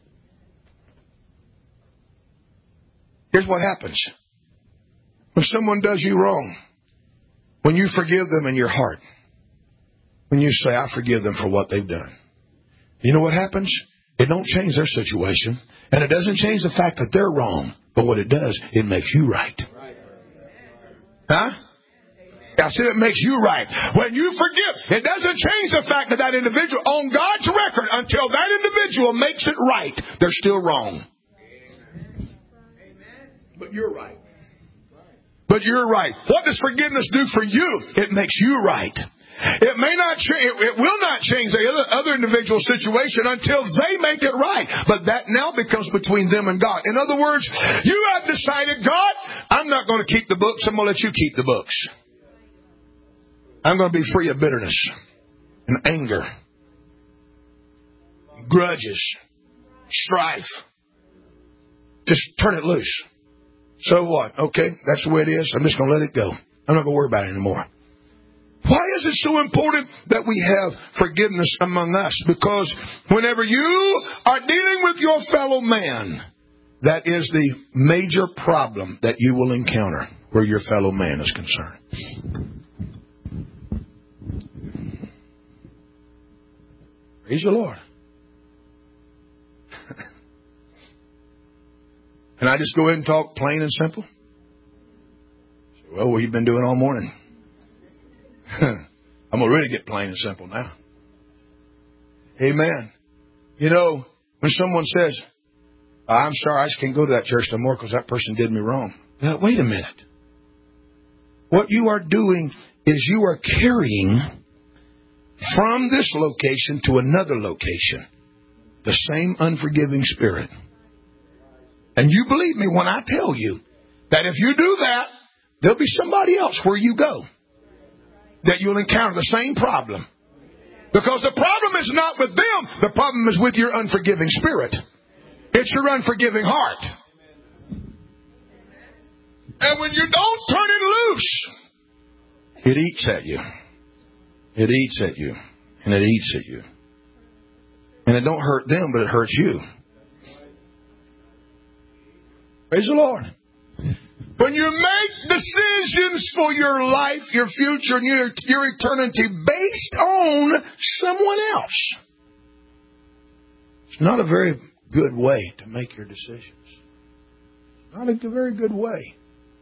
Here's what happens. When someone does you wrong, when you forgive them in your heart, when you say, I forgive them for what they've done, you know what happens? It don't change their situation, and it doesn't change the fact that they're wrong. But what it does, it makes you right. Huh? I said it makes you right. When you forgive, it doesn't change the fact that individual, on God's record, until that individual makes it right, they're still wrong. But you're right. What does forgiveness do for you? It makes you right. It will not change the other individual situation until they make it right. But that now becomes between them and God. In other words, you have decided, God, I'm not going to keep the books. I'm going to let you keep the books. I'm going to be free of bitterness and anger, grudges, strife. Just turn it loose. So what? Okay, that's the way it is. I'm just going to let it go. I'm not going to worry about it anymore. Why is it so important that we have forgiveness among us? Because whenever you are dealing with your fellow man, that is the major problem that you will encounter where your fellow man is concerned. Praise the Lord. Can I just go ahead and talk plain and simple? Well, what have you been doing all morning? I'm going to really get plain and simple now. Amen. You know, when someone says, I'm sorry, I just can't go to that church no more because that person did me wrong. Now, wait a minute. What you are doing is you are carrying from this location to another location the same unforgiving spirit. And you believe me when I tell you that if you do that, there'll be somebody else where you go that you'll encounter the same problem. Because the problem is not with them. The problem is with your unforgiving spirit. It's your unforgiving heart. And when you don't turn it loose, it eats at you. It eats at you. And it eats at you. And it don't hurt them, but it hurts you. Praise the Lord. When you make decisions for your life, your future, and your eternity based on someone else, it's not a very good way to make your decisions. Not a very good way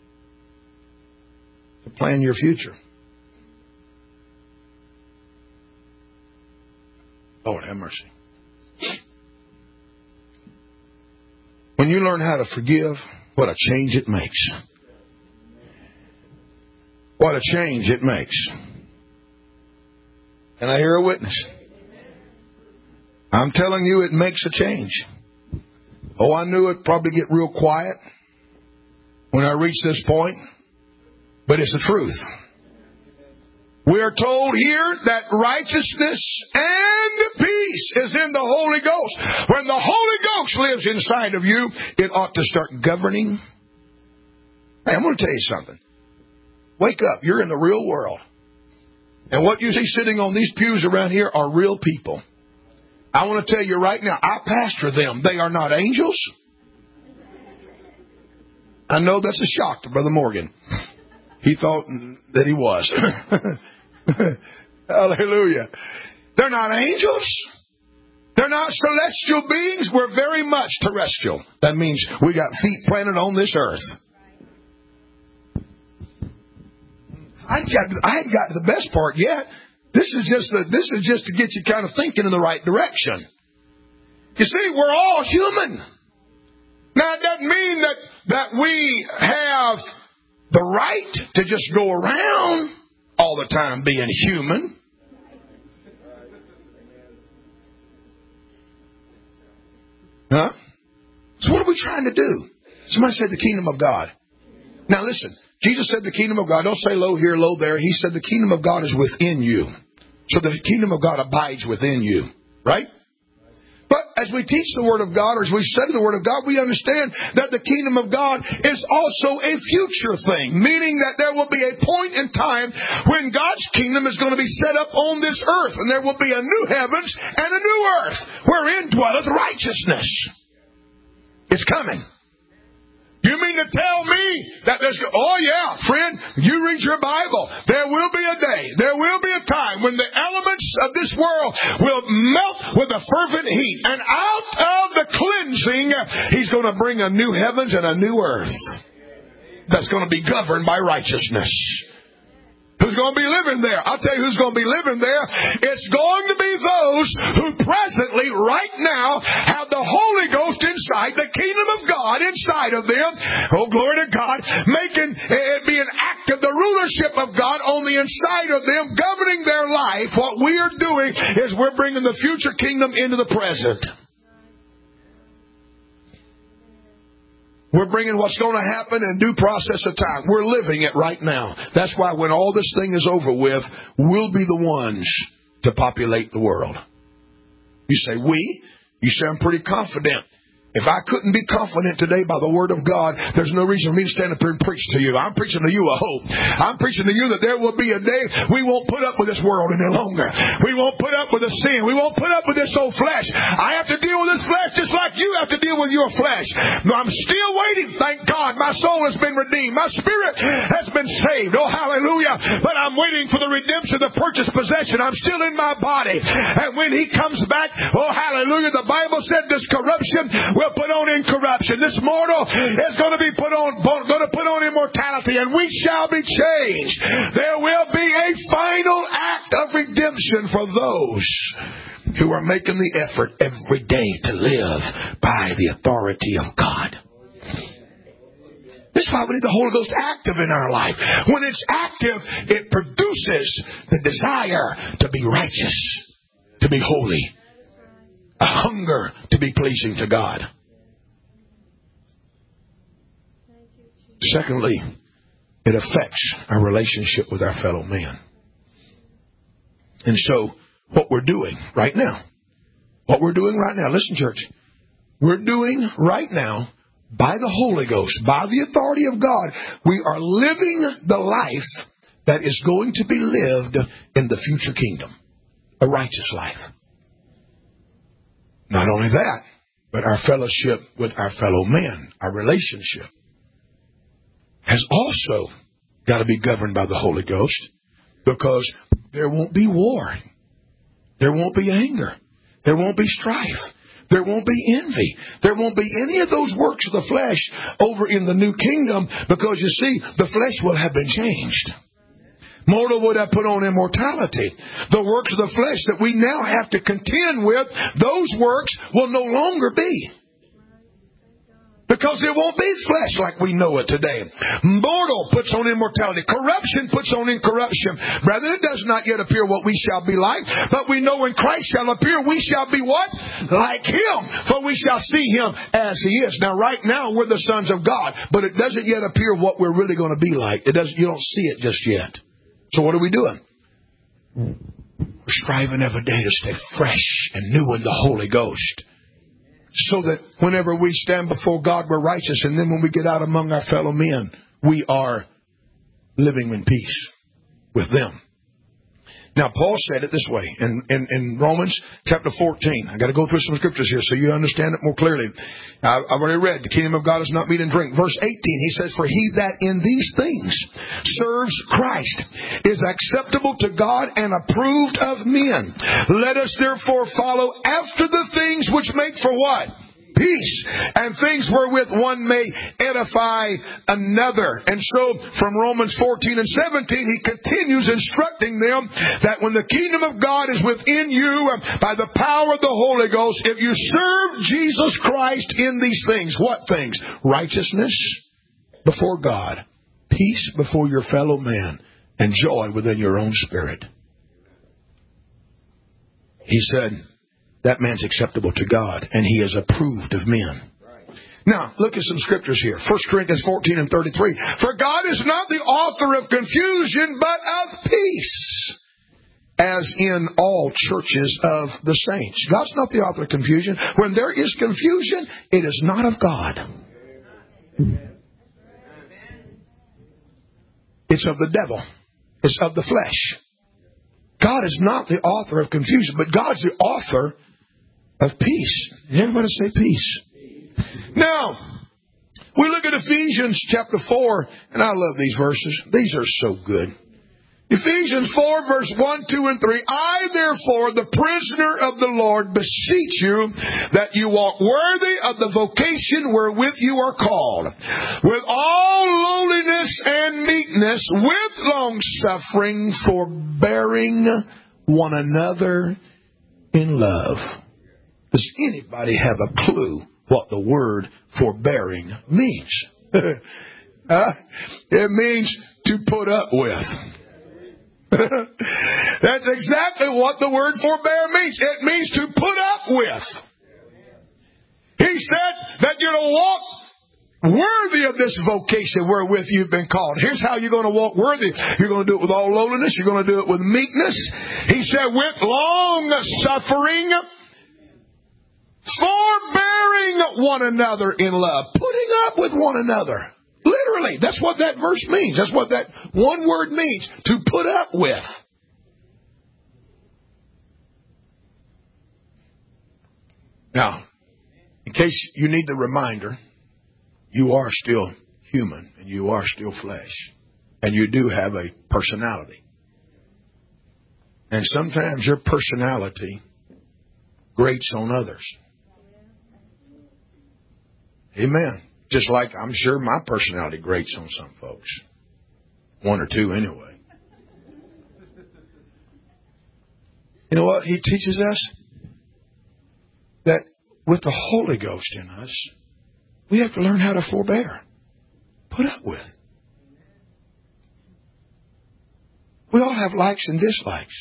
to plan your future. Lord, have mercy. When you learn how to forgive, what a change it makes. What a change it makes. Can I hear a witness? I'm telling you, it makes a change. Oh, I knew it'd probably get real quiet when I reached this point, but it's the truth. We are told here that righteousness and peace is in the Holy Ghost. When the Holy Ghost lives inside of you, it ought to start governing. Hey, I'm going to tell you something. Wake up. You're in the real world. And what you see sitting on these pews around here are real people. I want to tell you right now, I pastor them. They are not angels. I know that's a shock to Brother Morgan. He thought that he was. Hallelujah. They're not angels. They're not celestial beings. We're very much terrestrial. That means we got feet planted on this earth. I hadn't got to the best part yet. This is just to get you kind of thinking in the right direction. You see, we're all human. Now, it doesn't mean that we have the right to just go around all the time being human. Huh? So what are we trying to do? Somebody said the kingdom of God. Now listen, Jesus said the kingdom of God. Don't say low here, low there. He said the kingdom of God is within you. So the kingdom of God abides within you. Right? But as we teach the Word of God, or as we study the Word of God, we understand that the kingdom of God is also a future thing. Meaning that there will be a point in time when God's kingdom is going to be set up on this earth. And there will be a new heavens and a new earth wherein dwelleth righteousness. It's coming. You mean to tell me that there's... Oh, yeah, friend, you read your Bible. There will be a day, there will be a time when the elements of this world will melt with a fervent heat. And out of the cleansing, He's going to bring a new heavens and a new earth that's going to be governed by righteousness. Who's going to be living there? I'll tell you who's going to be living there. It's going to be those who presently, right now, have the Holy Ghost inside, the kingdom of God inside of them. Oh, glory to God. Making it be an act of the rulership of God on the inside of them, governing their life. What we are doing is we're bringing the future kingdom into the present. We're bringing what's going to happen in due process of time. We're living it right now. That's why when all this thing is over with, we'll be the ones to populate the world. You say, we? You say, I'm pretty confident. If I couldn't be confident today by the Word of God, there's no reason for me to stand up here and preach to you. I'm preaching to you a hope. I'm preaching to you that there will be a day we won't put up with this world any longer. We won't put up with the sin. We won't put up with this old flesh. I have to deal with this flesh just like you have to deal with your flesh. No, I'm still waiting, thank God. My soul has been redeemed. My spirit has been saved. Oh, hallelujah. But I'm waiting for the redemption, the purchased possession. I'm still in my body. And when He comes back, oh, hallelujah, the Bible said this corruption will put on incorruption. This mortal is going to be put on immortality, and we shall be changed. There will be a final act of redemption for those who are making the effort every day to live by the authority of God. That's why we need the Holy Ghost active in our life. When it's active, it produces the desire to be righteous, to be holy, a hunger to be pleasing to God. Secondly, it affects our relationship with our fellow man. And so, what we're doing right now, listen, church, we're doing right now, by the Holy Ghost, by the authority of God, we are living the life that is going to be lived in the future kingdom, a righteous life. Not only that, but our fellowship with our fellow men, our relationship, has also got to be governed by the Holy Ghost, because there won't be war. There won't be anger. There won't be strife. There won't be envy. There won't be any of those works of the flesh over in the new kingdom, because, you see, the flesh will have been changed. Mortal would have put on immortality. The works of the flesh that we now have to contend with, those works will no longer be. Because it won't be flesh like we know it today. Mortal puts on immortality. Corruption puts on incorruption. Brethren, it does not yet appear what we shall be like, but we know when Christ shall appear, we shall be what? Like Him. For we shall see Him as He is. Now, right now, we're the sons of God, but it doesn't yet appear what we're really going to be like. You don't see it just yet. So what are we doing? We're striving every day to stay fresh and new in the Holy Ghost, so that whenever we stand before God, we're righteous. And then when we get out among our fellow men, we are living in peace with them. Now, Paul said it this way in Romans chapter 14. I've got to go through some scriptures here so you understand it more clearly. I've already read, the kingdom of God is not meat and drink. Verse 18, he says, for he that in these things serves Christ is acceptable to God and approved of men. Let us therefore follow after the things which make for what? Peace, and things wherewith one may edify another. And so from Romans 14 and 17, he continues instructing them that when the kingdom of God is within you by the power of the Holy Ghost, if you serve Jesus Christ in these things, what things? Righteousness before God, peace before your fellow man, and joy within your own spirit. He said, that man's acceptable to God, and he is approved of men. Now, look at some scriptures here. 1 Corinthians 14 and 33. For God is not the author of confusion, but of peace, as in all churches of the saints. God's not the author of confusion. When there is confusion, it is not of God. It's of the devil. It's of the flesh. God is not the author of confusion, but God's the author of peace. Everybody say peace. Now, we look at Ephesians chapter 4, and I love these verses. These are so good. Ephesians 4, verse 1, 2, and 3. I, therefore, the prisoner of the Lord, beseech you that you walk worthy of the vocation wherewith you are called, with all lowliness and meekness, with long-suffering, forbearing one another in love. Does anybody have a clue what the word forbearing means? It means to put up with. That's exactly what the word forbear means. It means to put up with. He said that you're to walk worthy of this vocation wherewith you've been called. Here's how you're going to walk worthy. You're going to do it with all lowliness. You're going to do it with meekness. He said, with long suffering, forbearing one another in love, putting up with one another. Literally, that's what that verse means. That's what that one word means, to put up with. Now, in case you need the reminder, you are still human and you are still flesh. And you do have a personality. And sometimes your personality grates on others. Amen. Just like I'm sure my personality grates on some folks. One or two anyway. You know what he teaches us? That with the Holy Ghost in us, we have to learn how to forbear. Put up with. We all have likes and dislikes.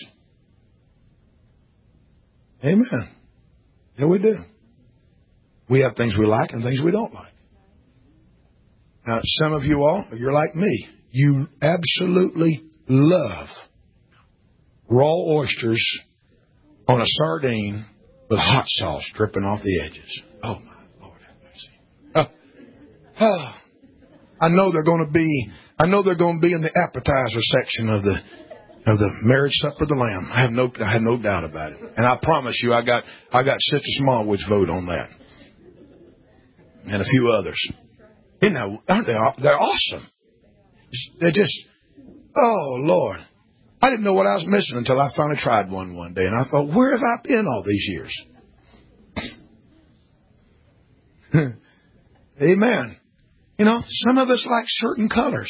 Amen. Yeah, we do. We have things we like and things we don't like. Now, some of you all, you're like me. You absolutely love raw oysters on a sardine with hot sauce dripping off the edges. Oh, my Lord have mercy. I know they're going to be in the appetizer section of the marriage supper of the Lamb. I have no doubt about it. And I promise you, I got Sister Smallwood's vote on that. And a few others. You know, aren't they? They're awesome. They're just, oh, Lord. I didn't know what I was missing until I finally tried one day. And I thought, where have I been all these years? Amen. You know, some of us like certain colors.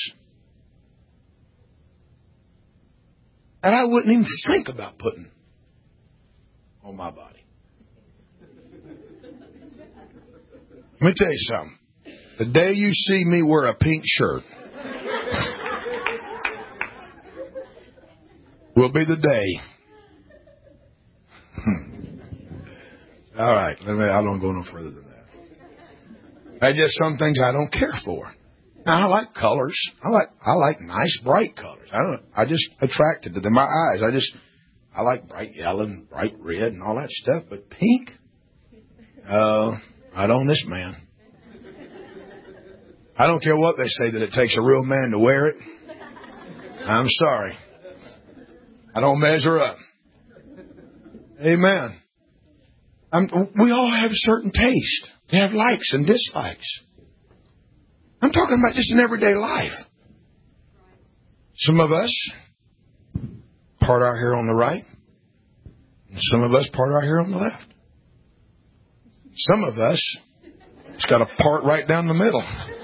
And I wouldn't even think about putting on my body. Let me tell you something. The day you see me wear a pink shirt will be the day. All right. I don't go no further than that. I just some things I don't care for. Now, I like colors. I like nice, bright colors. I just attracted to them. My eyes. I like bright yellow and bright red and all that stuff. But pink? I don't this man. I don't care what they say that it takes a real man to wear it. I'm sorry. I don't measure up. Amen. We all have certain taste. We have likes and dislikes. I'm talking about just in everyday life. Some of us part our hair on the right, and some of us part our hair on the left. Some of us just got a part right down the middle.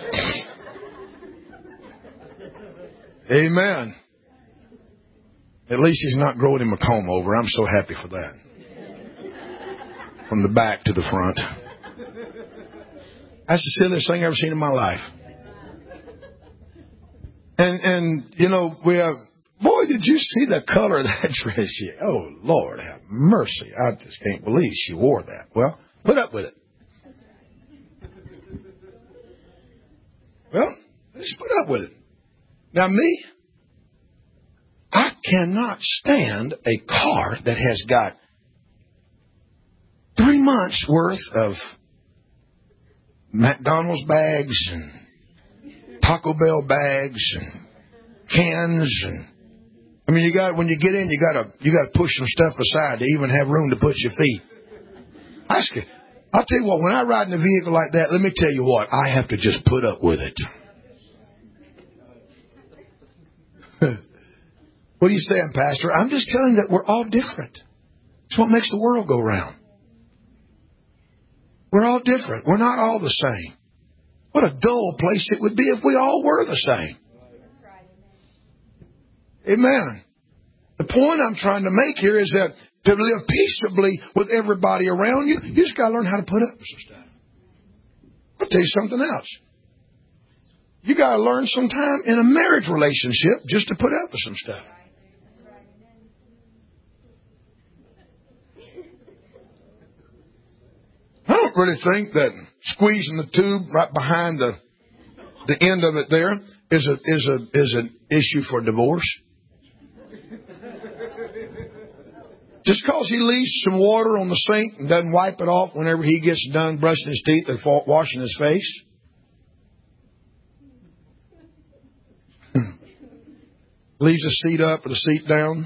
Amen. At least he's not growing him a comb over. I'm so happy for that. From the back to the front. That's the silliest thing I've ever seen in my life. And you know, we have, boy, did you see the color of that dress? Oh, Lord, have mercy. I just can't believe she wore that. Well, put up with it. Well, let's put up with it. Now, me, I cannot stand a car that has got 3 months worth of McDonald's bags and Taco Bell bags and cans and I mean when you get in you gotta push some stuff aside to even have room to put your feet. I'll tell you what, when I ride in a vehicle like that, let me tell you what, I have to just put up with it. What are you saying, Pastor? I'm just telling you that we're all different. It's what makes the world go round. We're all different. We're not all the same. What a dull place it would be if we all were the same. Amen. The point I'm trying to make here is that to live peaceably with everybody around you, you just got to learn how to put up with some stuff. I'll tell you something else. You got to learn some time in a marriage relationship just to put up with some stuff. I don't really think that squeezing the tube right behind the the end of it there is an issue for divorce. Just because he leaves some water on the sink and doesn't wipe it off whenever he gets done brushing his teeth and washing his face. Leaves the seat up or the seat down.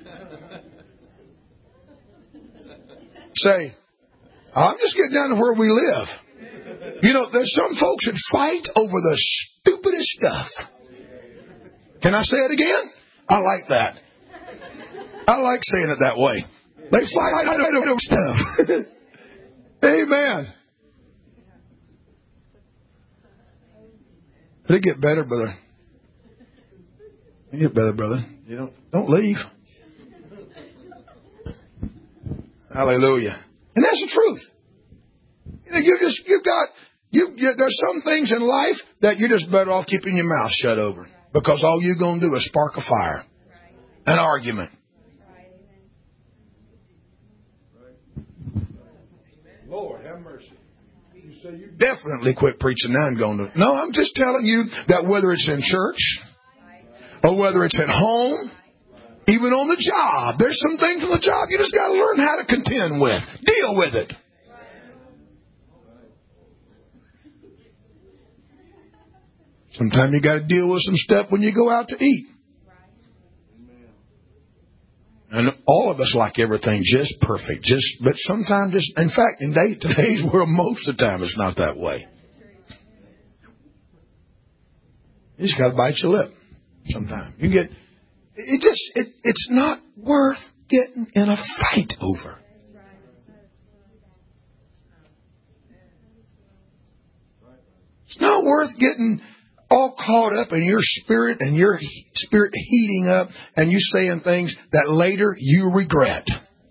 Say, I'm just getting down to where we live. You know, there's some folks that fight over the stupidest stuff. Can I say it again? I like that. I like saying it that way. They fight over stuff. Amen. But it get better, brother. It get better, brother. You don't leave. Hallelujah. And that's the truth. You know, there's some things in life that you're just better off keeping your mouth shut over. Because all you're going to do is spark a fire. An argument. Lord, have mercy. You say you definitely quit preaching now and going to... No, I'm just telling you that whether it's in church or whether it's at home, even on the job, there's some things on the job you just got to learn how to contend with. Deal with it. Sometimes you got to deal with some stuff when you go out to eat. And all of us like everything just perfect. But sometimes, in fact, in today's world, most of the time it's not that way. You just got to bite your lip sometimes. It's not worth getting in a fight over. It's not worth getting all caught up in your spirit and your spirit heating up and you saying things that later you regret.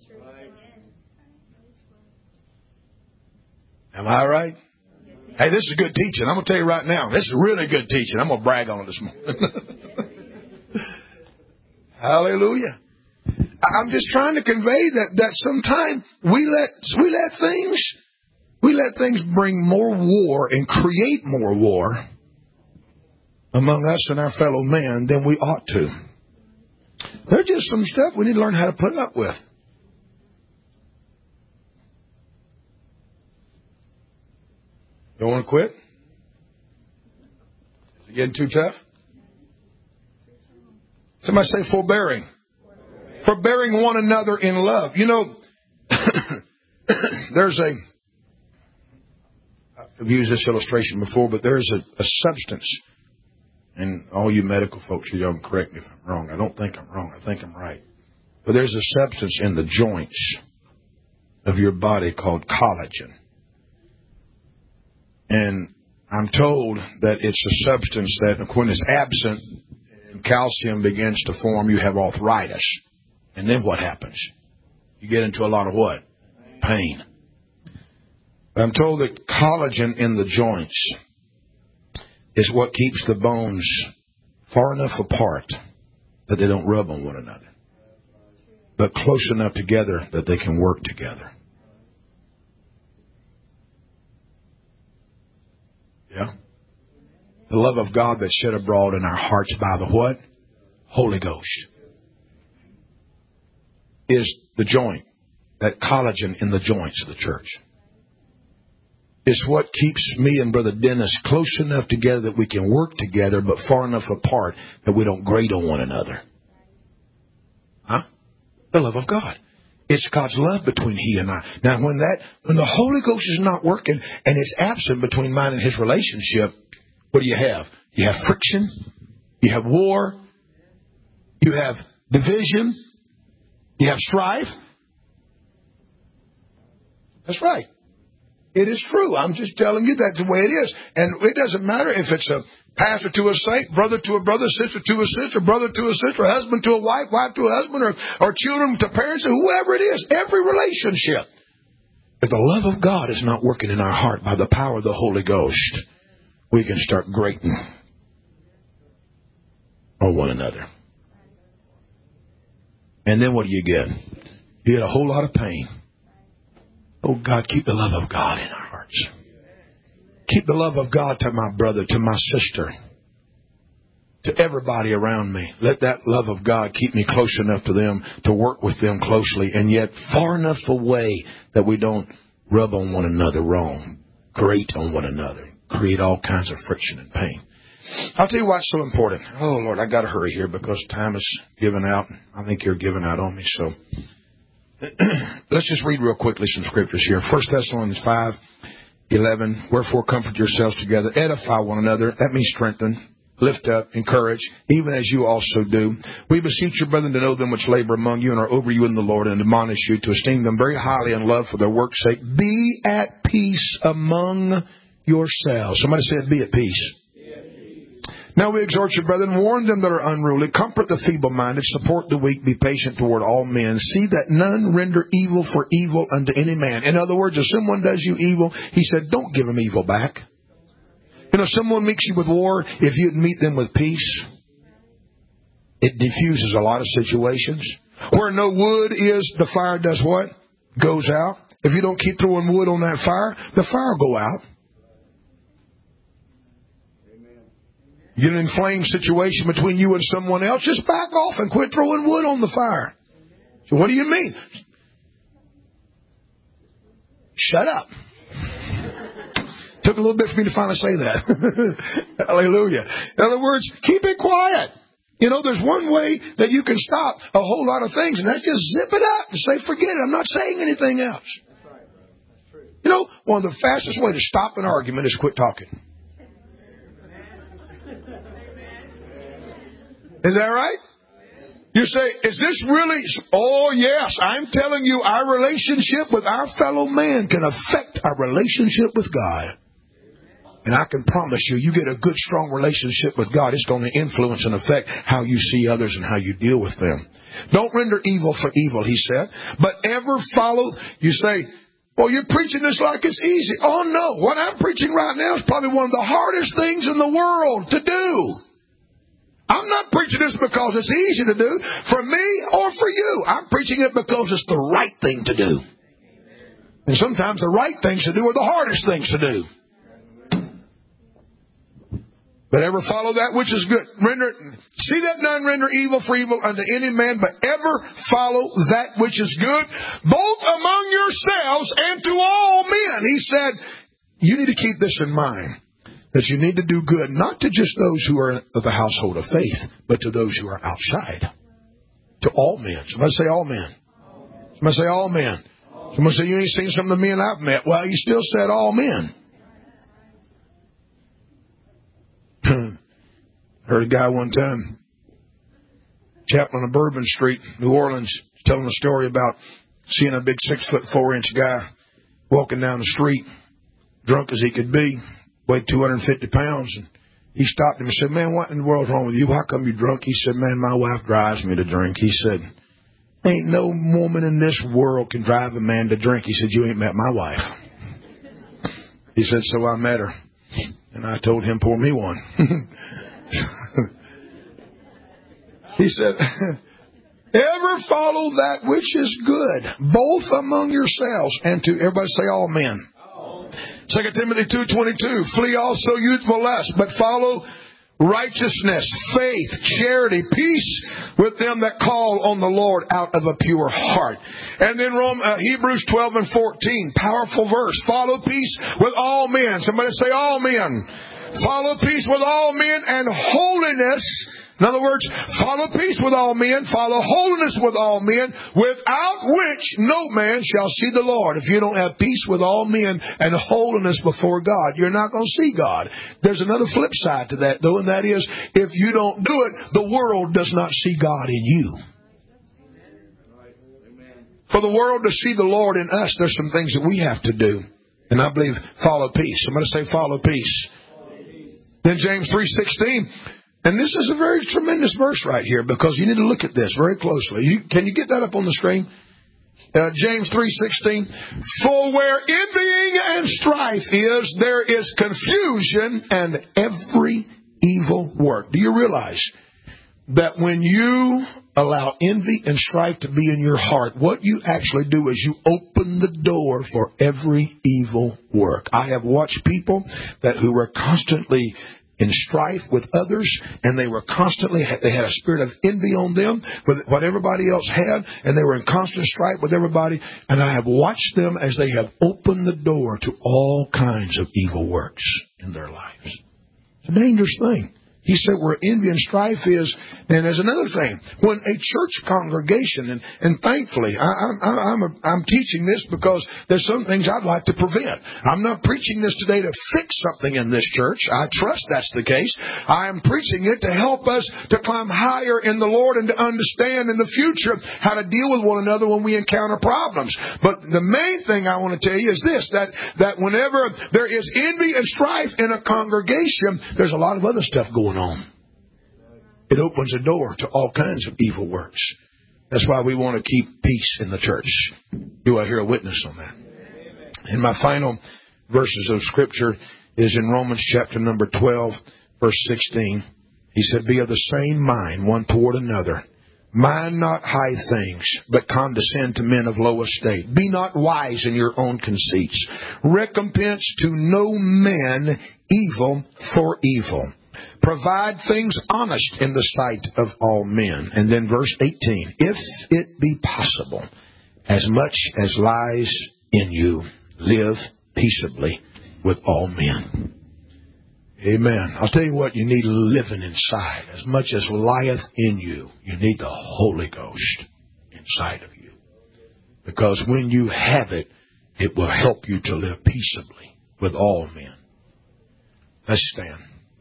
Am I right? Hey, this is good teaching. I'm going to tell you right now. This is really good teaching. I'm going to brag on it this morning. Hallelujah. I'm just trying to convey that sometimes we let things bring more war and create more war among us and our fellow man than we ought to. There's just some stuff we need to learn how to put up with. Don't want to quit? Is it getting too tough? Somebody say forbearing. Forbearing one another in love. You know, I've used this illustration before, but there's a substance. And all you medical folks, y'all can correct me if I'm wrong. I don't think I'm wrong. I think I'm right. But there's a substance in the joints of your body called collagen. And I'm told that it's a substance that when it's absent and calcium begins to form, you have arthritis. And then what happens? You get into a lot of what? Pain. But I'm told that collagen in the joints is what keeps the bones far enough apart that they don't rub on one another, but close enough together that they can work together. Yeah? The love of God that's shed abroad in our hearts by the what? Holy Ghost. Is the joint, that collagen in the joints of the church. It's what keeps me and Brother Dennis close enough together that we can work together, but far enough apart that we don't grate on one another. Huh? The love of God. It's God's love between He and I. Now, when the Holy Ghost is not working and it's absent between mine and His relationship, what do you have? You have friction. You have war. You have division. You have strife. That's right. It is true. I'm just telling you that's the way it is. And it doesn't matter if it's a pastor to a saint, brother to a brother, sister to a sister, brother to a sister, husband to a wife, wife to a husband, or children to parents, or whoever it is. Every relationship. If the love of God is not working in our heart by the power of the Holy Ghost, we can start grating on one another. And then what do you get? You get a whole lot of pain. Oh, God, keep the love of God in our hearts. keep the love of God to my brother, to my sister, to everybody around me. Let that love of God keep me close enough to them to work with them closely, and yet far enough away that we don't rub on one another wrong, grate on one another, create all kinds of friction and pain. I'll tell you why it's so important. Oh, Lord, I got to hurry here because time is giving out. I think you're giving out on me. So let's just read real quickly some scriptures here. 1 Thessalonians 5:11. Wherefore comfort yourselves together, edify one another. That means strengthen, lift up, encourage, even as you also do. We beseech you, brethren, to know them which labor among you and are over you in the Lord, and admonish you to esteem them very highly in love for their work's sake. Be at peace among yourselves. Somebody said, be at peace. Now we exhort you, brethren, warn them that are unruly, comfort the feeble-minded, support the weak, be patient toward all men. See that none render evil for evil unto any man. In other words, if someone does you evil, he said, don't give him evil back. You know, someone meets you with war, if you'd meet them with peace, it diffuses a lot of situations. Where no wood is, the fire does what? Goes out. If you don't keep throwing wood on that fire, the fire will go out. You get an inflamed situation between you and someone else, just back off and quit throwing wood on the fire. So what do you mean? Shut up. Took a little bit for me to finally say that. Hallelujah. In other words, keep it quiet. You know, there's one way that you can stop a whole lot of things, and that's just zip it up and say, forget it. I'm not saying anything else. You know, one of the fastest ways to stop an argument is quit talking. Is that right? You say, is this really? Oh, yes. I'm telling you, our relationship with our fellow man can affect our relationship with God. And I can promise you, you get a good, strong relationship with God, it's going to influence and affect how you see others and how you deal with them. Don't render evil for evil, he said, but ever follow. You say, well, you're preaching this like it's easy. Oh, no. What I'm preaching right now is probably one of the hardest things in the world to do. I'm not preaching this because it's easy to do for me or for you. I'm preaching it because it's the right thing to do. And sometimes the right things to do are the hardest things to do. But ever follow that which is good. See that none render evil for evil unto any man, but ever follow that which is good, both among yourselves and to all men. He said, you need to keep this in mind, that you need to do good, not to just those who are of the household of faith, but to those who are outside. To all men. Somebody say all men. Somebody say all men. Somebody say, you ain't seen some of the men I've met. Well, you still said all men. Heard a guy one time, chaplain of Bourbon Street, New Orleans, telling a story about seeing a big 6'4" guy walking down the street, drunk as he could be, weighed 250 pounds, and he stopped him and said, man, what in the world's wrong with you? How come you're drunk? He said, man, my wife drives me to drink. He said, ain't no woman in this world can drive a man to drink. He said, you ain't met my wife. He said, so I met her. And I told him, pour me one. He said, ever follow that which is good, both among yourselves and to, everybody say all men. 2 Timothy 2:22, flee also youthful lust, but follow righteousness, faith, charity, peace with them that call on the Lord out of a pure heart. And then Hebrews 12:14, powerful verse. Follow peace with all men. Somebody say all men. Follow peace with all men and holiness. In other words, follow peace with all men, follow holiness with all men, without which no man shall see the Lord. If you don't have peace with all men and holiness before God, you're not going to see God. There's another flip side to that, though, and that is, if you don't do it, the world does not see God in you. For the world to see the Lord in us, there's some things that we have to do. And I believe follow peace. Somebody say follow peace. Then James 3:16. And this is a very tremendous verse right here, because you need to look at this very closely. Can you get that up on the screen? James 3:16. For where envying and strife is, there is confusion and every evil work. Do you realize that when you allow envy and strife to be in your heart, what you actually do is you open the door for every evil work. I have watched people who were constantly in strife with others, and they had a spirit of envy on them with what everybody else had, and they were in constant strife with everybody. And I have watched them as they have opened the door to all kinds of evil works in their lives. It's a dangerous thing. He said where envy and strife is. And there's another thing. When a church congregation, and thankfully, I'm teaching this because there's some things I'd like to prevent. I'm not preaching this today to fix something in this church. I trust that's the case. I am preaching it to help us to climb higher in the Lord and to understand in the future how to deal with one another when we encounter problems. But the main thing I want to tell you is this, that whenever there is envy and strife in a congregation, there's a lot of other stuff going on. It opens a door to all kinds of evil works. That's why we want to keep peace in the church. Do I hear a witness on that? And my final verses of Scripture is in Romans chapter number 12, verse 16. He said, "Be of the same mind one toward another. Mind not high things, but condescend to men of low estate. Be not wise in your own conceits. Recompense to no man evil for evil. Provide things honest in the sight of all men." And then verse 18. "If it be possible, as much as lies in you, live peaceably with all men." Amen. I'll tell you what you need living inside. As much as lieth in you, you need the Holy Ghost inside of you. Because when you have it, it will help you to live peaceably with all men. Let's stand.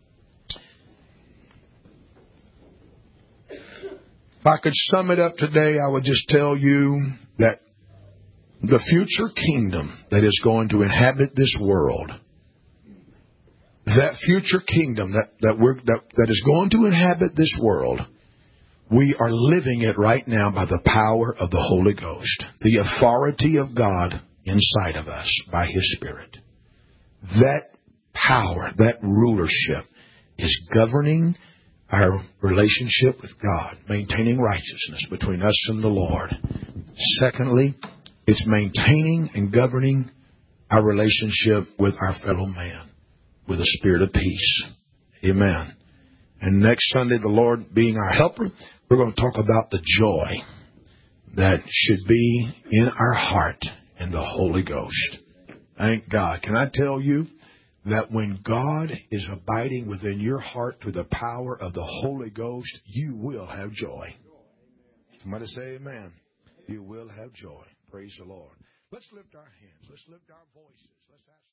If I could sum it up today, I would just tell you that the future kingdom that is going to inhabit this world, that future kingdom that is going to inhabit this world, we are living it right now by the power of the Holy Ghost, the authority of God inside of us by His Spirit. That power, that rulership is governing our relationship with God, maintaining righteousness between us and the Lord. Secondly, it's maintaining and governing our relationship with our fellow man with a spirit of peace. Amen. And next Sunday, the Lord being our helper, we're going to talk about the joy that should be in our heart in the Holy Ghost. Thank God. Can I tell you that when God is abiding within your heart through the power of the Holy Ghost, you will have joy. Somebody say amen. You will have joy. Praise the Lord. Let's lift our hands. Let's lift our voices. Let's ask